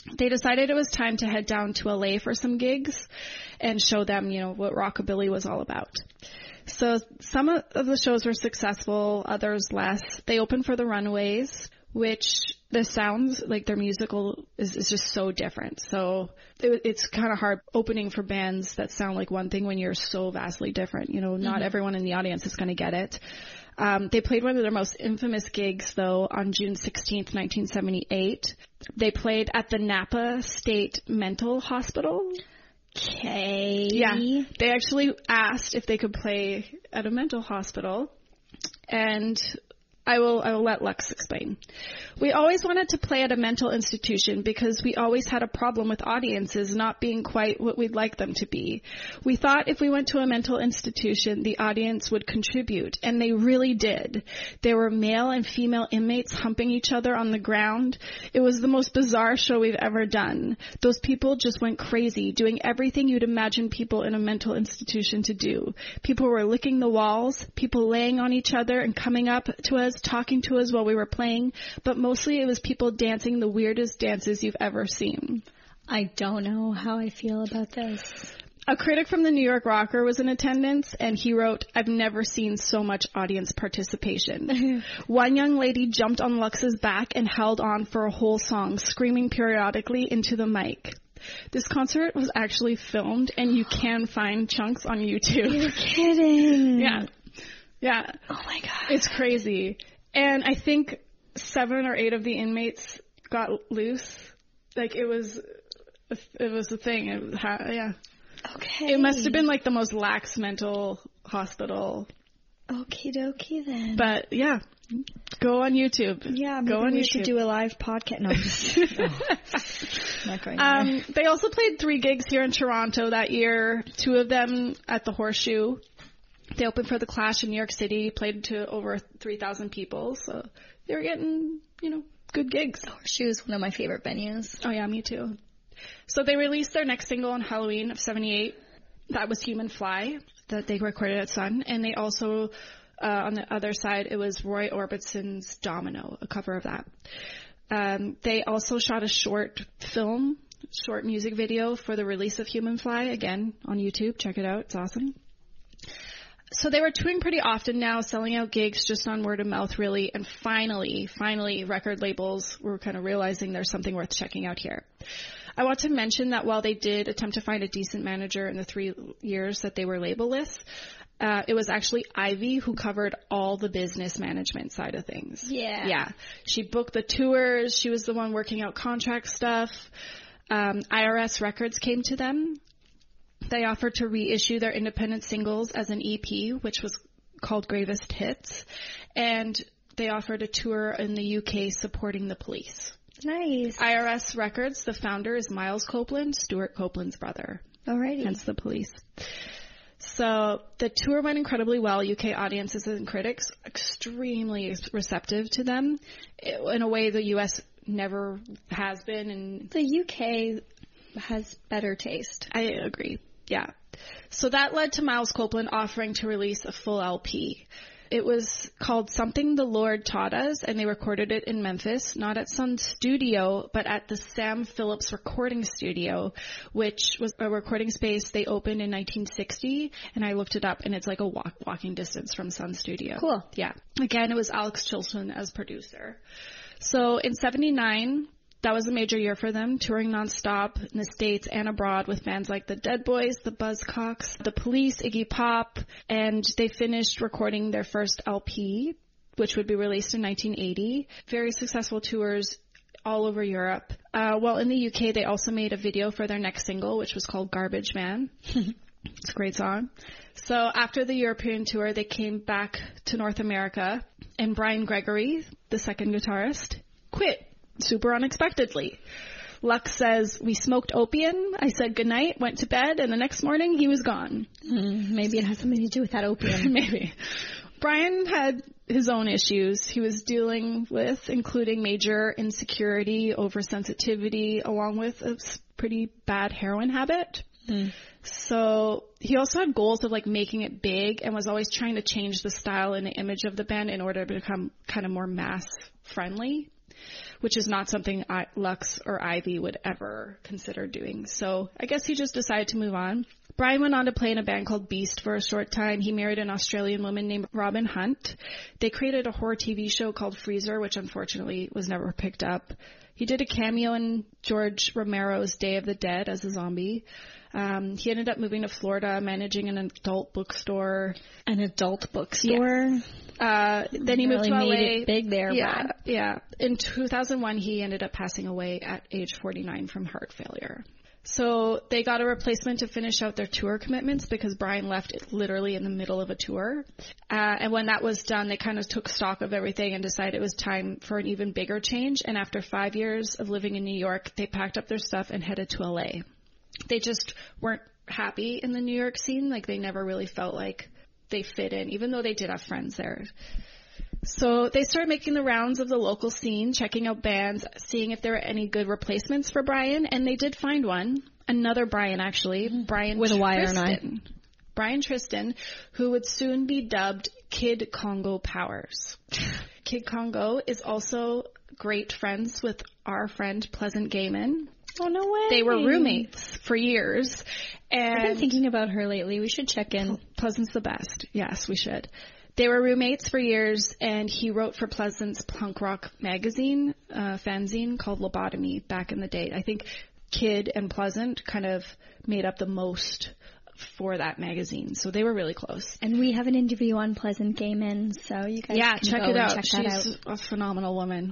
They decided it was time to head down to LA for some gigs and show them, you know, what rockabilly was all about. So some of the shows were successful, others less. They opened for the Runaways, which the sounds, like their musical is just so different. So it's kind of hard opening for bands that sound like one thing when you're so vastly different. You know, not everyone in the audience is going to get it. They played one of their most infamous gigs, though, on June 16th, 1978. They played at the Napa State Mental Hospital. Okay. Yeah. They actually asked if they could play at a mental hospital. And I will let Lux explain. We always wanted to play at a mental institution because we always had a problem with audiences not being quite what we'd like them to be. We thought if we went to a mental institution, the audience would contribute, and they really did. There were male and female inmates humping each other on the ground. It was the most bizarre show we've ever done. Those people just went crazy, doing everything you'd imagine people in a mental institution to do. People were licking the walls, people laying on each other and coming up to us, talking to us while we were playing, but mostly it was people dancing the weirdest dances you've ever seen. I don't know how I feel about this. A critic from the New York Rocker was in attendance, and he wrote, "I've never seen so much audience participation." One young lady jumped on Lux's back and held on for a whole song, screaming periodically into the mic. This concert was actually filmed, and you can find chunks on YouTube. You're kidding. Yeah. Yeah. Oh my God. It's crazy. And I think 7 or 8 of the inmates got loose. Like, it was a thing. Yeah. Okay. It must have been like the most lax mental hospital. Okie dokie then. But yeah, go on YouTube. Yeah, maybe we should do a live podcast. No, I'm just not going there. They also played 3 gigs here in Toronto that year. 2 of them at the Horseshoe. They opened for The Clash in New York City, played to over 3,000 people. So they were getting, you know, good gigs. The Horseshoe is one of my favorite venues. Oh yeah, me too. So they released their next single on Halloween of 78. That was Human Fly that they recorded at Sun. And they also, on the other side, it was Roy Orbison's Domino, a cover of that. They also shot a short music video for the release of Human Fly, again, on YouTube. Check it out. It's awesome. So they were touring pretty often now, selling out gigs just on word of mouth, really. And finally, record labels were kind of realizing there's something worth checking out here. I want to mention that while they did attempt to find a decent manager in the 3 years that they were labelless, it was actually Ivy who covered all the business management side of things. Yeah. Yeah. She booked the tours. She was the one working out contract stuff. IRS Records came to them. They offered to reissue their independent singles as an EP, which was called Gravest Hits. And they offered a tour in the UK supporting the Police. Nice. IRS Records, the founder is Miles Copeland, Stuart Copeland's brother. Alrighty. Hence the Police. So the tour went incredibly well. UK audiences and critics extremely receptive to them in a way the US never has been. And the UK has better taste. I agree. Yeah. So that led to Miles Copeland offering to release a full LP. It was called Something the Lord Taught Us, and they recorded it in Memphis, not at Sun Studio, but at the Sam Phillips Recording Studio, which was a recording space they opened in 1960, and I looked it up, and it's like a walking distance from Sun Studio. Cool. Yeah. Again, it was Alex Chilton as producer. So in 79, that was a major year for them, touring nonstop in the States and abroad with bands like the Dead Boys, the Buzzcocks, the Police, Iggy Pop, and they finished recording their first LP, which would be released in 1980. Very successful tours all over Europe. While in the UK, they also made a video for their next single, which was called Garbage Man. It's a great song. So after the European tour, they came back to North America, and Brian Gregory, the second guitarist, quit. Super unexpectedly. Lux says, "We smoked opium. I said goodnight, went to bed, and the next morning he was gone." Maybe it has something to do with that opium. Maybe. Brian had his own issues he was dealing with, including major insecurity, oversensitivity, along with a pretty bad heroin habit. So he also had goals of like making it big and was always trying to change the style and the image of the band in order to become kind of more mass friendly. which is not something Lux or Ivy would ever consider doing. So I guess he just decided to move on. Brian went on to play in a band called Beast for a short time. He married an Australian woman named Robin Hunt. They created a horror TV show called Freezer, which unfortunately was never picked up. He did a cameo in George Romero's Day of the Dead as a zombie. He ended up moving to Florida, managing an adult bookstore. An adult bookstore? Yes. Then he moved to LA. Made it big there. Yeah. In 2001, he ended up passing away at age 49 from heart failure. So they got a replacement to finish out their tour commitments because Brian left it literally in the middle of a tour. And when that was done, they kind of took stock of everything and decided it was time for an even bigger change. And after 5 years of living in New York, they packed up their stuff and headed to LA. They just weren't happy in the New York scene. Like, they never really felt like they fit in, even though they did have friends there. So they started making the rounds of the local scene, checking out bands, seeing if there were any good replacements for Brian, and they did find one. Another Brian, actually. Brian with Tristan. a Y or an I. Brian Tristan, who would soon be dubbed Kid Congo Powers. Kid Congo is also great friends with our friend Pleasant Gaiman. Oh, no way. They were roommates for years. And I've been thinking about her lately. We should check in. Pleasant's the best. Yes, we should. They were roommates for years, and he wrote for Pleasant's punk rock magazine, fanzine called Lobotomy back in the day. I think Kid and Pleasant kind of made up the most for that magazine, so they were really close. And we have an interview on Pleasant Gaiman, so you guys can check go it out. Check She's a phenomenal woman.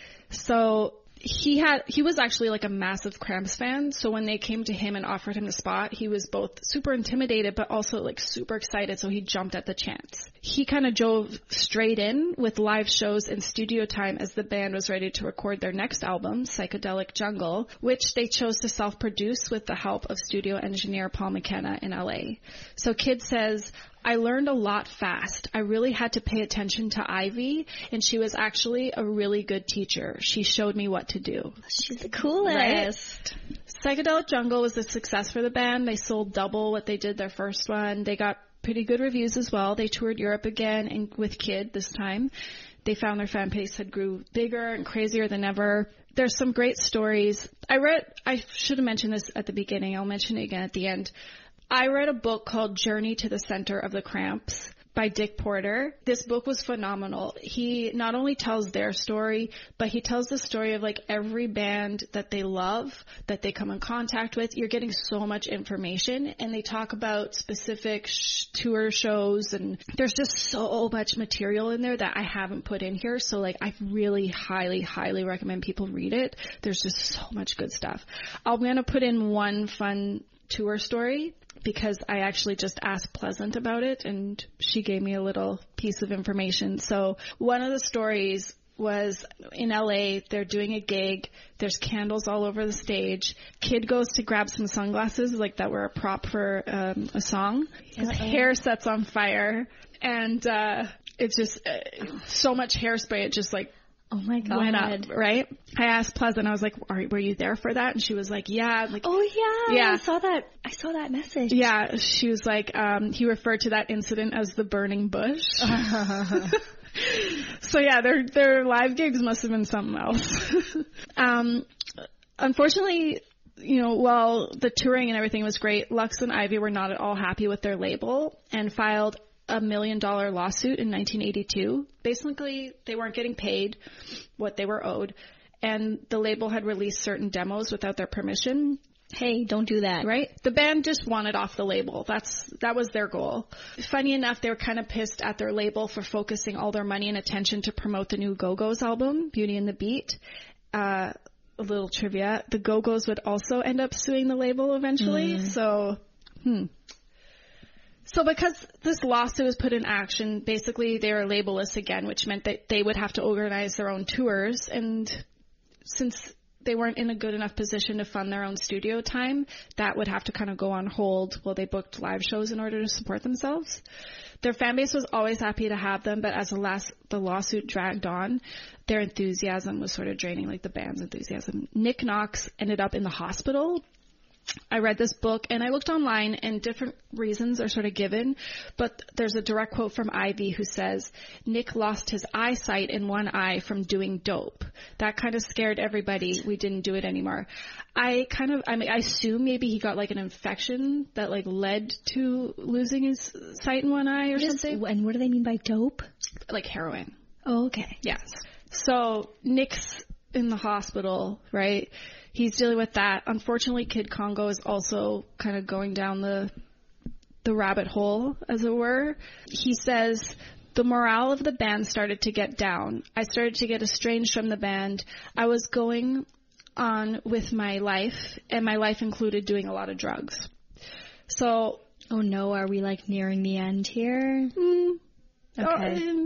So he was actually like a massive Cramps fan, so when they came to him and offered him the spot, he was both super intimidated but also like super excited, so he jumped at the chance. He kind of drove straight in with live shows and studio time as the band was ready to record their next album, Psychedelic Jungle, which they chose to self-produce with the help of studio engineer Paul McKenna in LA. So Kid says, I learned a lot fast. I really had to pay attention to Ivy, and she was actually a really good teacher. She showed me what to do. She's the coolest. Right? Psychedelic Jungle was a success for the band. They sold double what they did their first one. They got pretty good reviews as well. They toured Europe again and with Kid this time. They found their fan base had grew bigger and crazier than ever. There's some great stories. I should have mentioned this at the beginning. I'll mention it again at the end. I read a book called Journey to the Center of the Cramps by Dick Porter. This book was phenomenal. He not only tells their story, but he tells the story of like every band that they love, that they come in contact with. You're getting so much information, and they talk about specific tour shows, and there's just so much material in there that I haven't put in here. So like, I really highly, highly recommend people read it. There's just so much good stuff. I'm going to put in one fun tour story because I actually just asked Pleasant about it, and she gave me a little piece of information. So one of the stories was in LA, they're doing a gig, there's candles all over the stage. Kid goes to grab some sunglasses like that were a prop for a song. His hair sets on fire, and it's just so much hairspray, it just like oh my God. Went up, right? I asked Pleasant, I was like, were you there for that? And she was like, yeah. Like, oh yeah. I saw that message. Yeah. She was like, he referred to that incident as the burning bush. So yeah, their live gigs must have been something else. Unfortunately, while the touring and everything was great, Lux and Ivy were not at all happy with their label and filed a $1 million lawsuit in 1982. Basically, they weren't getting paid what they were owed, and the label had released certain demos without their permission. Hey, don't do that. Right? The band just wanted off the label. That was their goal. Funny enough, they were kind of pissed at their label for focusing all their money and attention to promote the new Go-Go's album, Beauty and the Beat. A little trivia. The Go-Go's would also end up suing the label eventually. So because this lawsuit was put in action, basically they were labelless again, which meant that they would have to organize their own tours. And since they weren't in a good enough position to fund their own studio time, that would have to kind of go on hold while they booked live shows in order to support themselves. Their fan base was always happy to have them, but as the lawsuit dragged on, their enthusiasm was sort of draining, like the band's enthusiasm. Nick Knox ended up in the hospital I read this book and I looked online and different reasons are sort of given, but there's a direct quote from Ivy who says, Nick lost his eyesight in one eye from doing dope. That kind of scared everybody. We didn't do it anymore. I assume maybe he got like an infection that like led to losing his sight in one eye or something. And what do they mean by dope? Like heroin. Oh, okay. Yes. So Nick's in the hospital, right? He's dealing with that. Unfortunately, Kid Congo is also kind of going down the rabbit hole, as it were. He says, the morale of the band started to get down. I started to get estranged from the band. I was going on with my life, and my life included doing a lot of drugs. So... Oh no, are we like nearing the end here? Okay.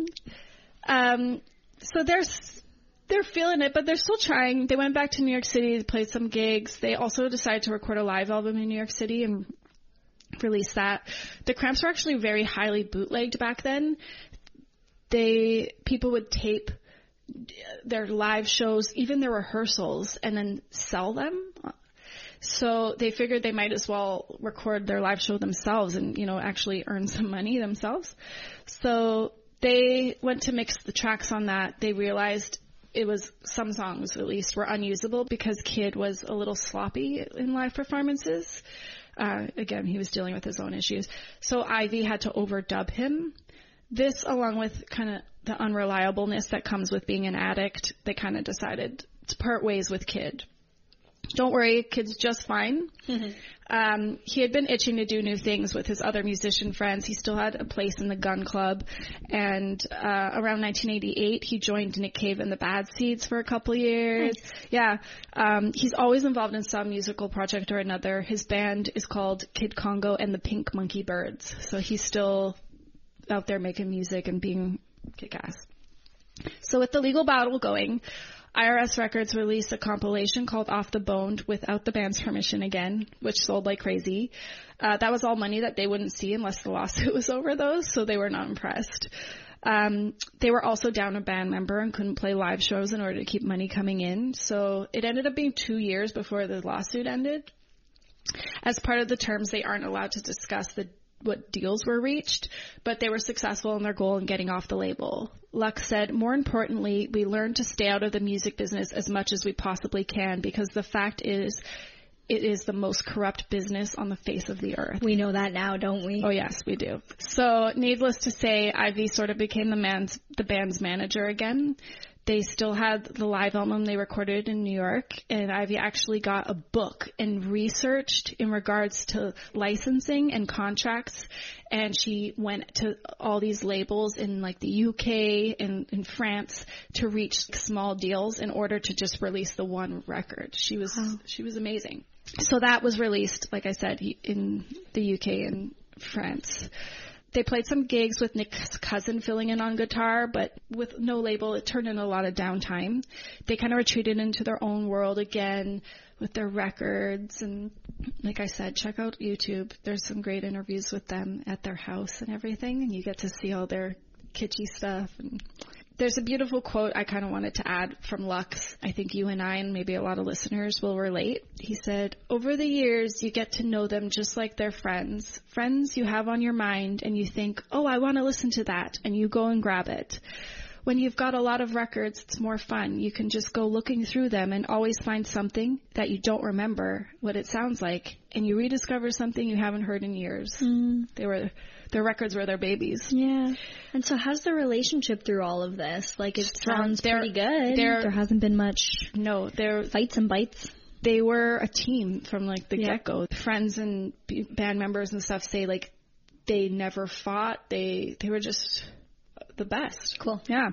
So they're feeling it, but they're still trying. They went back to New York City, played some gigs. They also decided to record a live album in New York City and release that. The Cramps were actually very highly bootlegged back then. People would tape their live shows, even their rehearsals, and then sell them. So they figured they might as well record their live show themselves and, actually earn some money themselves. So they went to mix the tracks on that. They realized some songs at least were unusable because Kid was a little sloppy in live performances. Again, he was dealing with his own issues. So Ivy had to overdub him. This, along with kind of the unreliableness that comes with being an addict, they kind of decided to part ways with Kid. Don't worry, Kid's just fine. He had been itching to do new things with his other musician friends. He still had a place in the Gun Club. And around 1988, he joined Nick Cave and the Bad Seeds for a couple years. Nice. Yeah. He's always involved in some musical project or another. His band is called Kid Congo and the Pink Monkey Birds. So he's still out there making music and being kick-ass. So with the legal battle going, IRS Records released a compilation called Off the Boned without the band's permission again, which sold like crazy. That was all money that they wouldn't see unless the lawsuit was over those, so they were not impressed. They were also down a band member and couldn't play live shows in order to keep money coming in, so it ended up being 2 years before the lawsuit ended. As part of the terms, they aren't allowed to discuss what deals were reached, but they were successful in their goal in getting off the label. Lux said, more importantly, we learned to stay out of the music business as much as we possibly can because the fact is it is the most corrupt business on the face of the earth. We know that now, don't we? Oh, yes, we do. So needless to say, Ivy sort of became the band's manager again. They still had the live album they recorded in New York, and Ivy actually got a book and researched in regards to licensing and contracts, and she went to all these labels in like the UK and in France to reach small deals in order to just release the one record. She was amazing. So that was released, like I said, in the UK and France. They played some gigs with Nick's cousin filling in on guitar, but with no label, it turned in a lot of downtime. They kind of retreated into their own world again with their records. And like I said, check out YouTube. There's some great interviews with them at their house and everything, and you get to see all their kitschy stuff. And there's a beautiful quote I kind of wanted to add from Lux. I think you and I and maybe a lot of listeners will relate. He said, over the years, you get to know them just like they're friends. Friends you have on your mind and you think, oh, I want to listen to that. And you go and grab it. When you've got a lot of records, it's more fun. You can just go looking through them and always find something that you don't remember what it sounds like. And you rediscover something you haven't heard in years. Their records were their babies. Yeah. And so how's the relationship through all of this? Like, it sounds pretty good. There hasn't been much fights and bites. They were a team from, like, the get-go. Friends and band members and stuff say, like, they never fought. They were just the best. Cool. Yeah.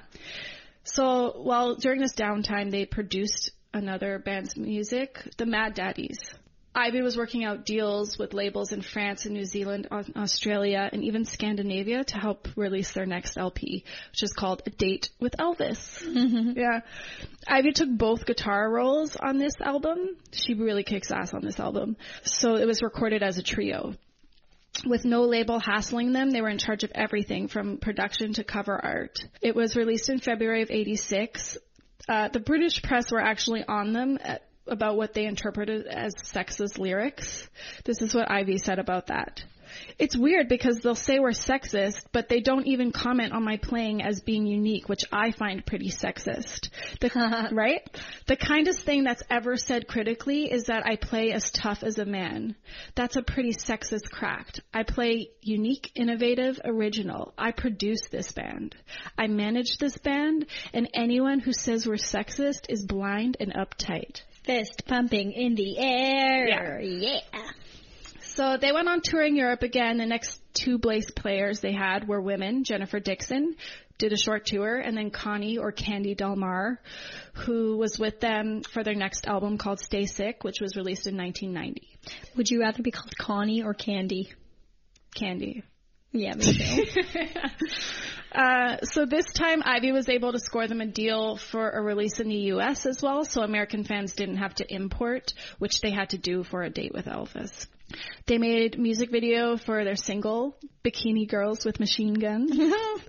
So, during this downtime, they produced another band's music, the Mad Daddies. Ivy was working out deals with labels in France and New Zealand, Australia, and even Scandinavia to help release their next LP, which is called A Date with Elvis. Mm-hmm. Yeah. Ivy took both guitar roles on this album. She really kicks ass on this album. So it was recorded as a trio. With no label hassling them, they were in charge of everything from production to cover art. It was released in February of '86. The British press were actually on them about what they interpreted as sexist lyrics. This is what Ivy said about that. It's weird because they'll say we're sexist, but they don't even comment on my playing as being unique, which I find pretty sexist. Right? The kindest thing that's ever said critically is that I play as tough as a man. That's a pretty sexist crack. I play unique, innovative, original. I produce this band. I manage this band, and anyone who says we're sexist is blind and uptight. Fist pumping in the air. Yeah. So they went on touring Europe again. The next two bass players they had were women. Jennifer Dixon did a short tour, and then Connie or Candy Delmar, who was with them for their next album called Stay Sick, which was released in 1990. Would you rather be called Connie or Candy? Candy. Yeah, me too. So this time, Ivy was able to score them a deal for a release in the U.S. as well, so American fans didn't have to import, which they had to do for A Date with Elvis. They made music video for their single, Bikini Girls with Machine Guns. Well,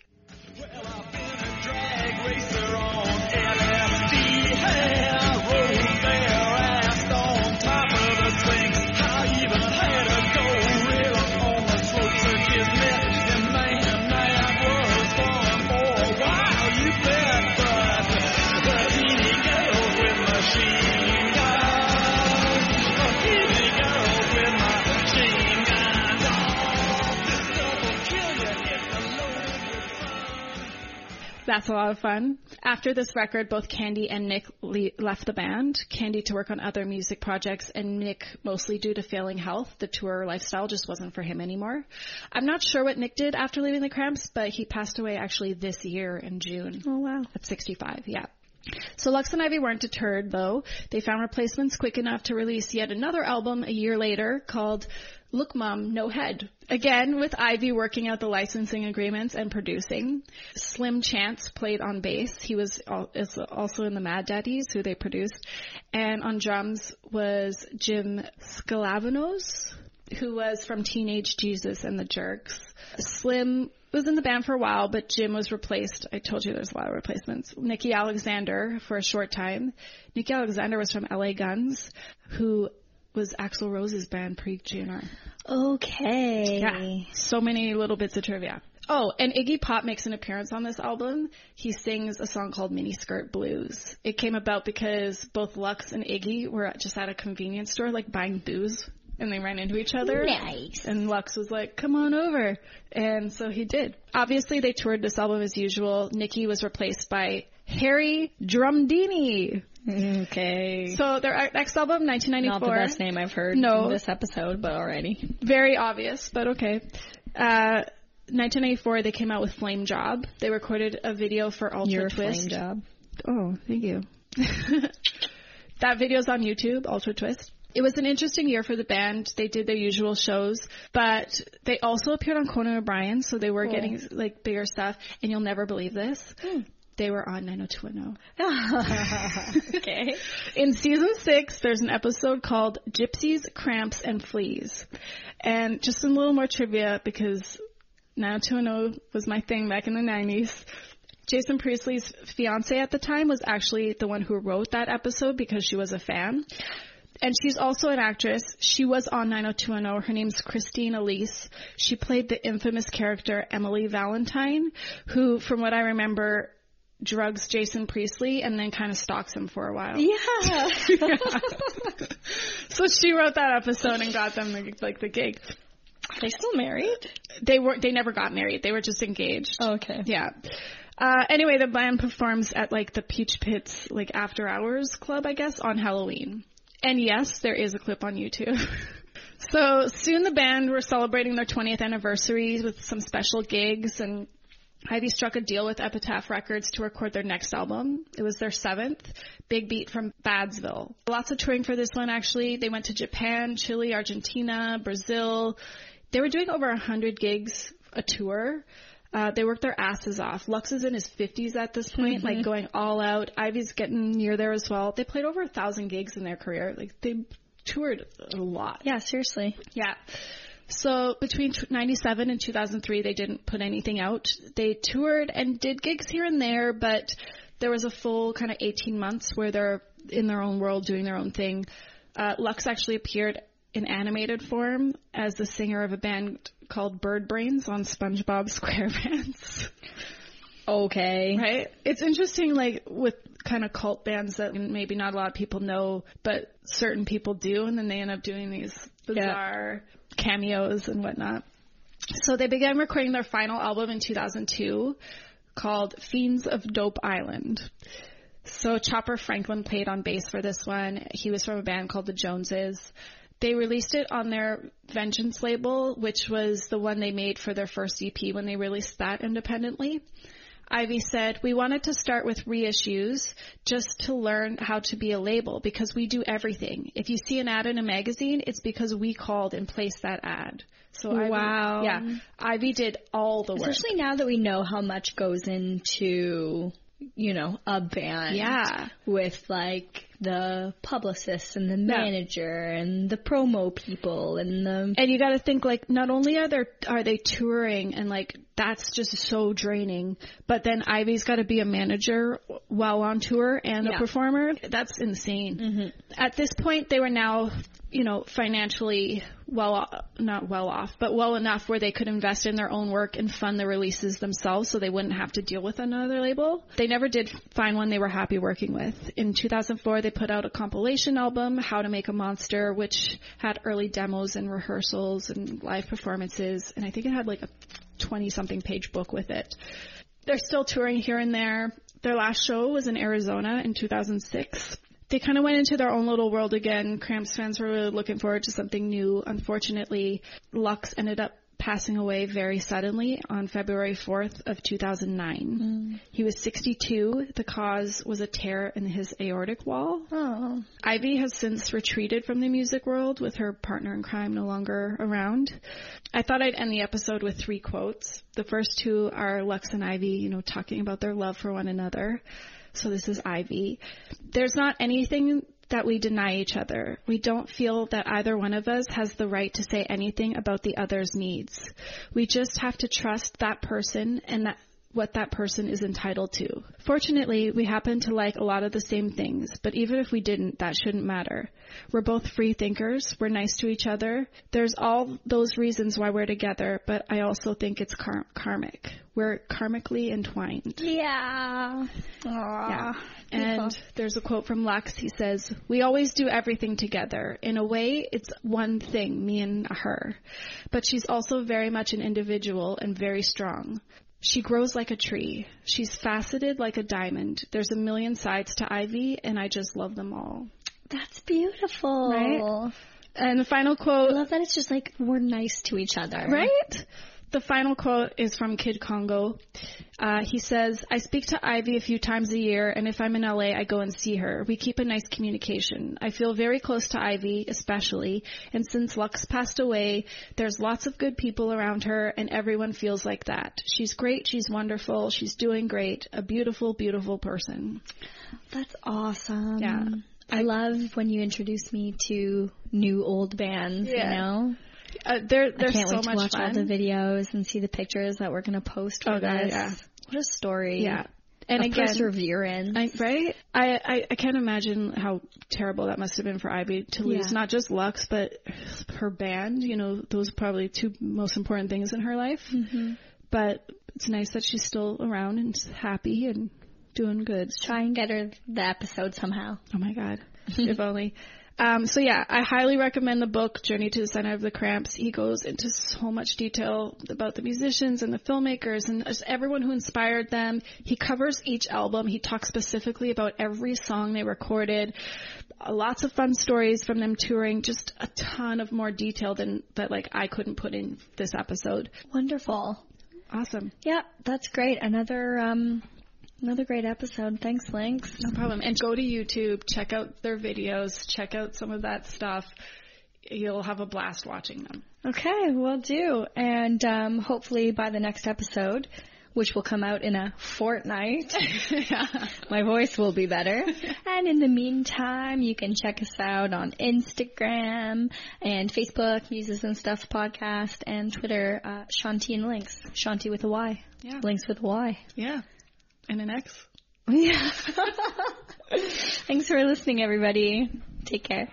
I've been a drag racer on LSD. Hell, rolled their ass on top of the swings. I even had a gorilla on the slope circus net. And man, that was fun for a while, you bet. But bikini girls with machine guns. Bikini girls with machine guns. This stuff will kill you if you're loaded with fun. That's a lot of fun. After this record, both Candy and Nick left the band. Candy to work on other music projects, and Nick mostly due to failing health. The tour lifestyle just wasn't for him anymore. I'm not sure what Nick did after leaving the Cramps, but he passed away actually this year in June. Oh, wow. At 65, yeah. So Lux and Ivy weren't deterred, though. They found replacements quick enough to release yet another album a year later called Look Mom, No Head. Again, with Ivy working out the licensing agreements and producing. Slim Chance played on bass. He is also in the Mad Daddies, who they produced. And on drums was Jim Scalavinos, who was from Teenage Jesus and the Jerks. Slim was in the band for a while, but Jim was replaced. I told you there's a lot of replacements. Nikki Alexander for a short time. Nikki Alexander was from LA Guns, who was Axl Rose's band pre-GNR. Okay. Yeah, so many little bits of trivia. Oh, and Iggy Pop makes an appearance on this album. He sings a song called Miniskirt Blues. It came about because both Lux and Iggy were just at a convenience store, like buying booze, and they ran into each other. Nice. And Lux was like, come on over. And so he did. Obviously, they toured this album as usual. Nikki was replaced by Harry Drumdini. Okay. So their next album, 1994. Not the best name I've heard in this episode, but alrighty. Very obvious, but okay. 1994, they came out with Flame Job. They recorded a video for Ultra Your Twist. Flame Job. Oh, thank you. That video's on YouTube, Ultra Twist. It was an interesting year for the band. They did their usual shows, but they also appeared on Conan O'Brien, so they were getting like bigger stuff. And you'll never believe this. They were on 90210. Okay. In season 6, there's an episode called Gypsies, Cramps, and Fleas. And just a little more trivia, because 90210 was my thing back in the 90s. Jason Priestley's fiance at the time was actually the one who wrote that episode because she was a fan. And she's also an actress. She was on 90210. Her name's Christine Elise. She played the infamous character Emily Valentine, who, from what I remember, drugs Jason Priestley and then kind of stalks him for a while. Yeah. So she wrote that episode and got them the gig. Are they still married? They never got married. They were just engaged. Oh, okay. Yeah. Anyway, the band performs at the Peach Pit's after hours club, I guess, on Halloween. And yes, there is a clip on YouTube. So soon the band were celebrating their 20th anniversary with some special gigs, and Ivy struck a deal with Epitaph Records to record their next album. It was their 7th, Big Beat from Badsville. Lots of touring for this one, actually. They went to Japan, Chile, Argentina, Brazil. They were doing over 100 gigs a tour. They worked their asses off. Lux is in his 50s at this point, going all out. Ivy's getting near there as well. They played over 1,000 gigs in their career. They toured a lot. Yeah, seriously. Yeah. So between 97 and 2003, they didn't put anything out. They toured and did gigs here and there, but there was a full kind of 18 months where their in their own world, doing their own thing. Lux actually appeared in animated form as the singer of a band called Bird Brains on SpongeBob SquarePants. Okay. Right? It's interesting, like, with kind of cult bands that maybe not a lot of people know, but certain people do, and then they end up doing these bizarre cameos and whatnot. So they began recording their final album in 2002 called Fiends of Dope Island. So Chopper Franklin played on bass for this one. He was from a band called the Joneses. They released it on their Vengeance label, which was the one they made for their first EP when they released that independently. Ivy said, "We wanted to start with reissues just to learn how to be a label because we do everything. If you see an ad in a magazine, it's because we called and placed that ad." So wow. Ivy did all the work. Especially now that we know how much goes into, you know, a band. Yeah. With like the publicist and the manager and the promo people and you got to think, like, not only are they touring and like that's just so draining, but then Ivy's got to be a manager while on tour and a performer. That's insane. Mm-hmm. At this point, they were now, you know, financially not well off, but well enough where they could invest in their own work and fund the releases themselves so they wouldn't have to deal with another label. They never did find one they were happy working with. In 2004, they put out a compilation album, How to Make a Monster, which had early demos and rehearsals and live performances, and I think it had like a 20-something page book with it. They're still touring here and there. Their last show was in Arizona in 2006. They kind of went into their own little world again. Cramps fans were really looking forward to something new. Unfortunately, Lux ended up passing away very suddenly on February 4th of 2009. He was 62. The cause was a tear in his aortic wall. Oh. Ivy has since retreated from the music world with her partner in crime no longer around. I thought I'd end the episode with 3 quotes. The first 2 are Lux and Ivy, you know, talking about their love for one another. So this is Ivy. "There's not anything that we deny each other. We don't feel that either one of us has the right to say anything about the other's needs. We just have to trust that person and what that person is entitled to. Fortunately, we happen to like a lot of the same things, but even if we didn't, that shouldn't matter. We're both free thinkers. We're nice to each other. There's all those reasons why we're together, but I also think it's karmic. We're karmically entwined." Yeah. Aww. Yeah. And there's a quote from Lux. He says, "We always do everything together. In a way, it's one thing, me and her. But she's also very much an individual and very strong. She grows like a tree. She's faceted like a diamond. There's a million sides to Ivy, and I just love them all." That's beautiful. Right? And the final quote... I love that it's just like, we're nice to each other. Right? The final quote is from Kid Congo. He says, "I speak to Ivy a few times a year, and if I'm in LA, I go and see her. We keep a nice communication. I feel very close to Ivy, especially, and since Lux passed away, there's lots of good people around her, and everyone feels like that. She's great, she's wonderful, she's doing great, a beautiful, beautiful person." That's awesome. Yeah. I love when you introduce me to new old bands, you know? They're I can't so wait to much watch fun. all the videos and see the pictures that we're going to post for this. Yeah. What a story. Yeah. And of again, perseverance. Right? I can't imagine how terrible that must have been for Ivy to lose not just Lux, but her band. You know, those are probably 2 most important things in her life. Mm-hmm. But it's nice that she's still around and happy and doing good. Try and get her the episode somehow. Oh my God. If only. So yeah, I highly recommend the book, Journey to the Center of the Cramps. He goes into so much detail about the musicians and the filmmakers and just everyone who inspired them. He covers each album. He talks specifically about every song they recorded. Lots of fun stories from them touring. Just a ton of more detail than that, like, I couldn't put in this episode. Wonderful. Awesome. Yeah, that's great. Another great episode. Thanks, Lynx. No problem. And go to YouTube, check out their videos, check out some of that stuff. You'll have a blast watching them. Okay, will do. And hopefully by the next episode, which will come out in a fortnight, my voice will be better. And in the meantime, you can check us out on Instagram and Facebook, Muses and Stuff Podcast, and Twitter, Shanti and Lynx. Shanti with a Y. Yeah. Lynx with a Y. Yeah. And an X. Yeah. Thanks for listening, everybody. Take care.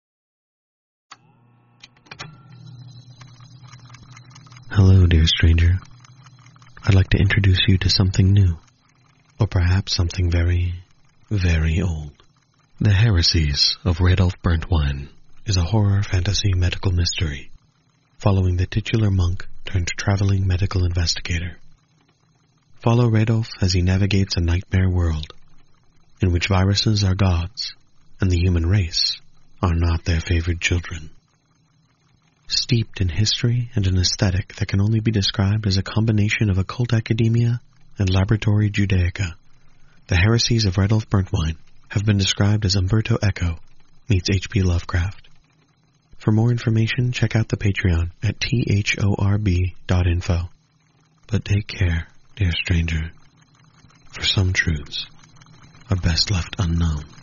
Hello, dear stranger. I'd like to introduce you to something new, or perhaps something very, very old. The Heresies of Radolf Burntwine is a horror fantasy medical mystery following the titular monk turned traveling medical investigator. Follow Radolf as he navigates a nightmare world in which viruses are gods and the human race are not their favored children. Steeped in history and an aesthetic that can only be described as a combination of occult academia and laboratory Judaica, the Heresies of Radolf Burntwine have been described as Umberto Eco meets H.P. Lovecraft. For more information, check out the Patreon at thorb.info. But take care, dear stranger, for some truths are best left unknown.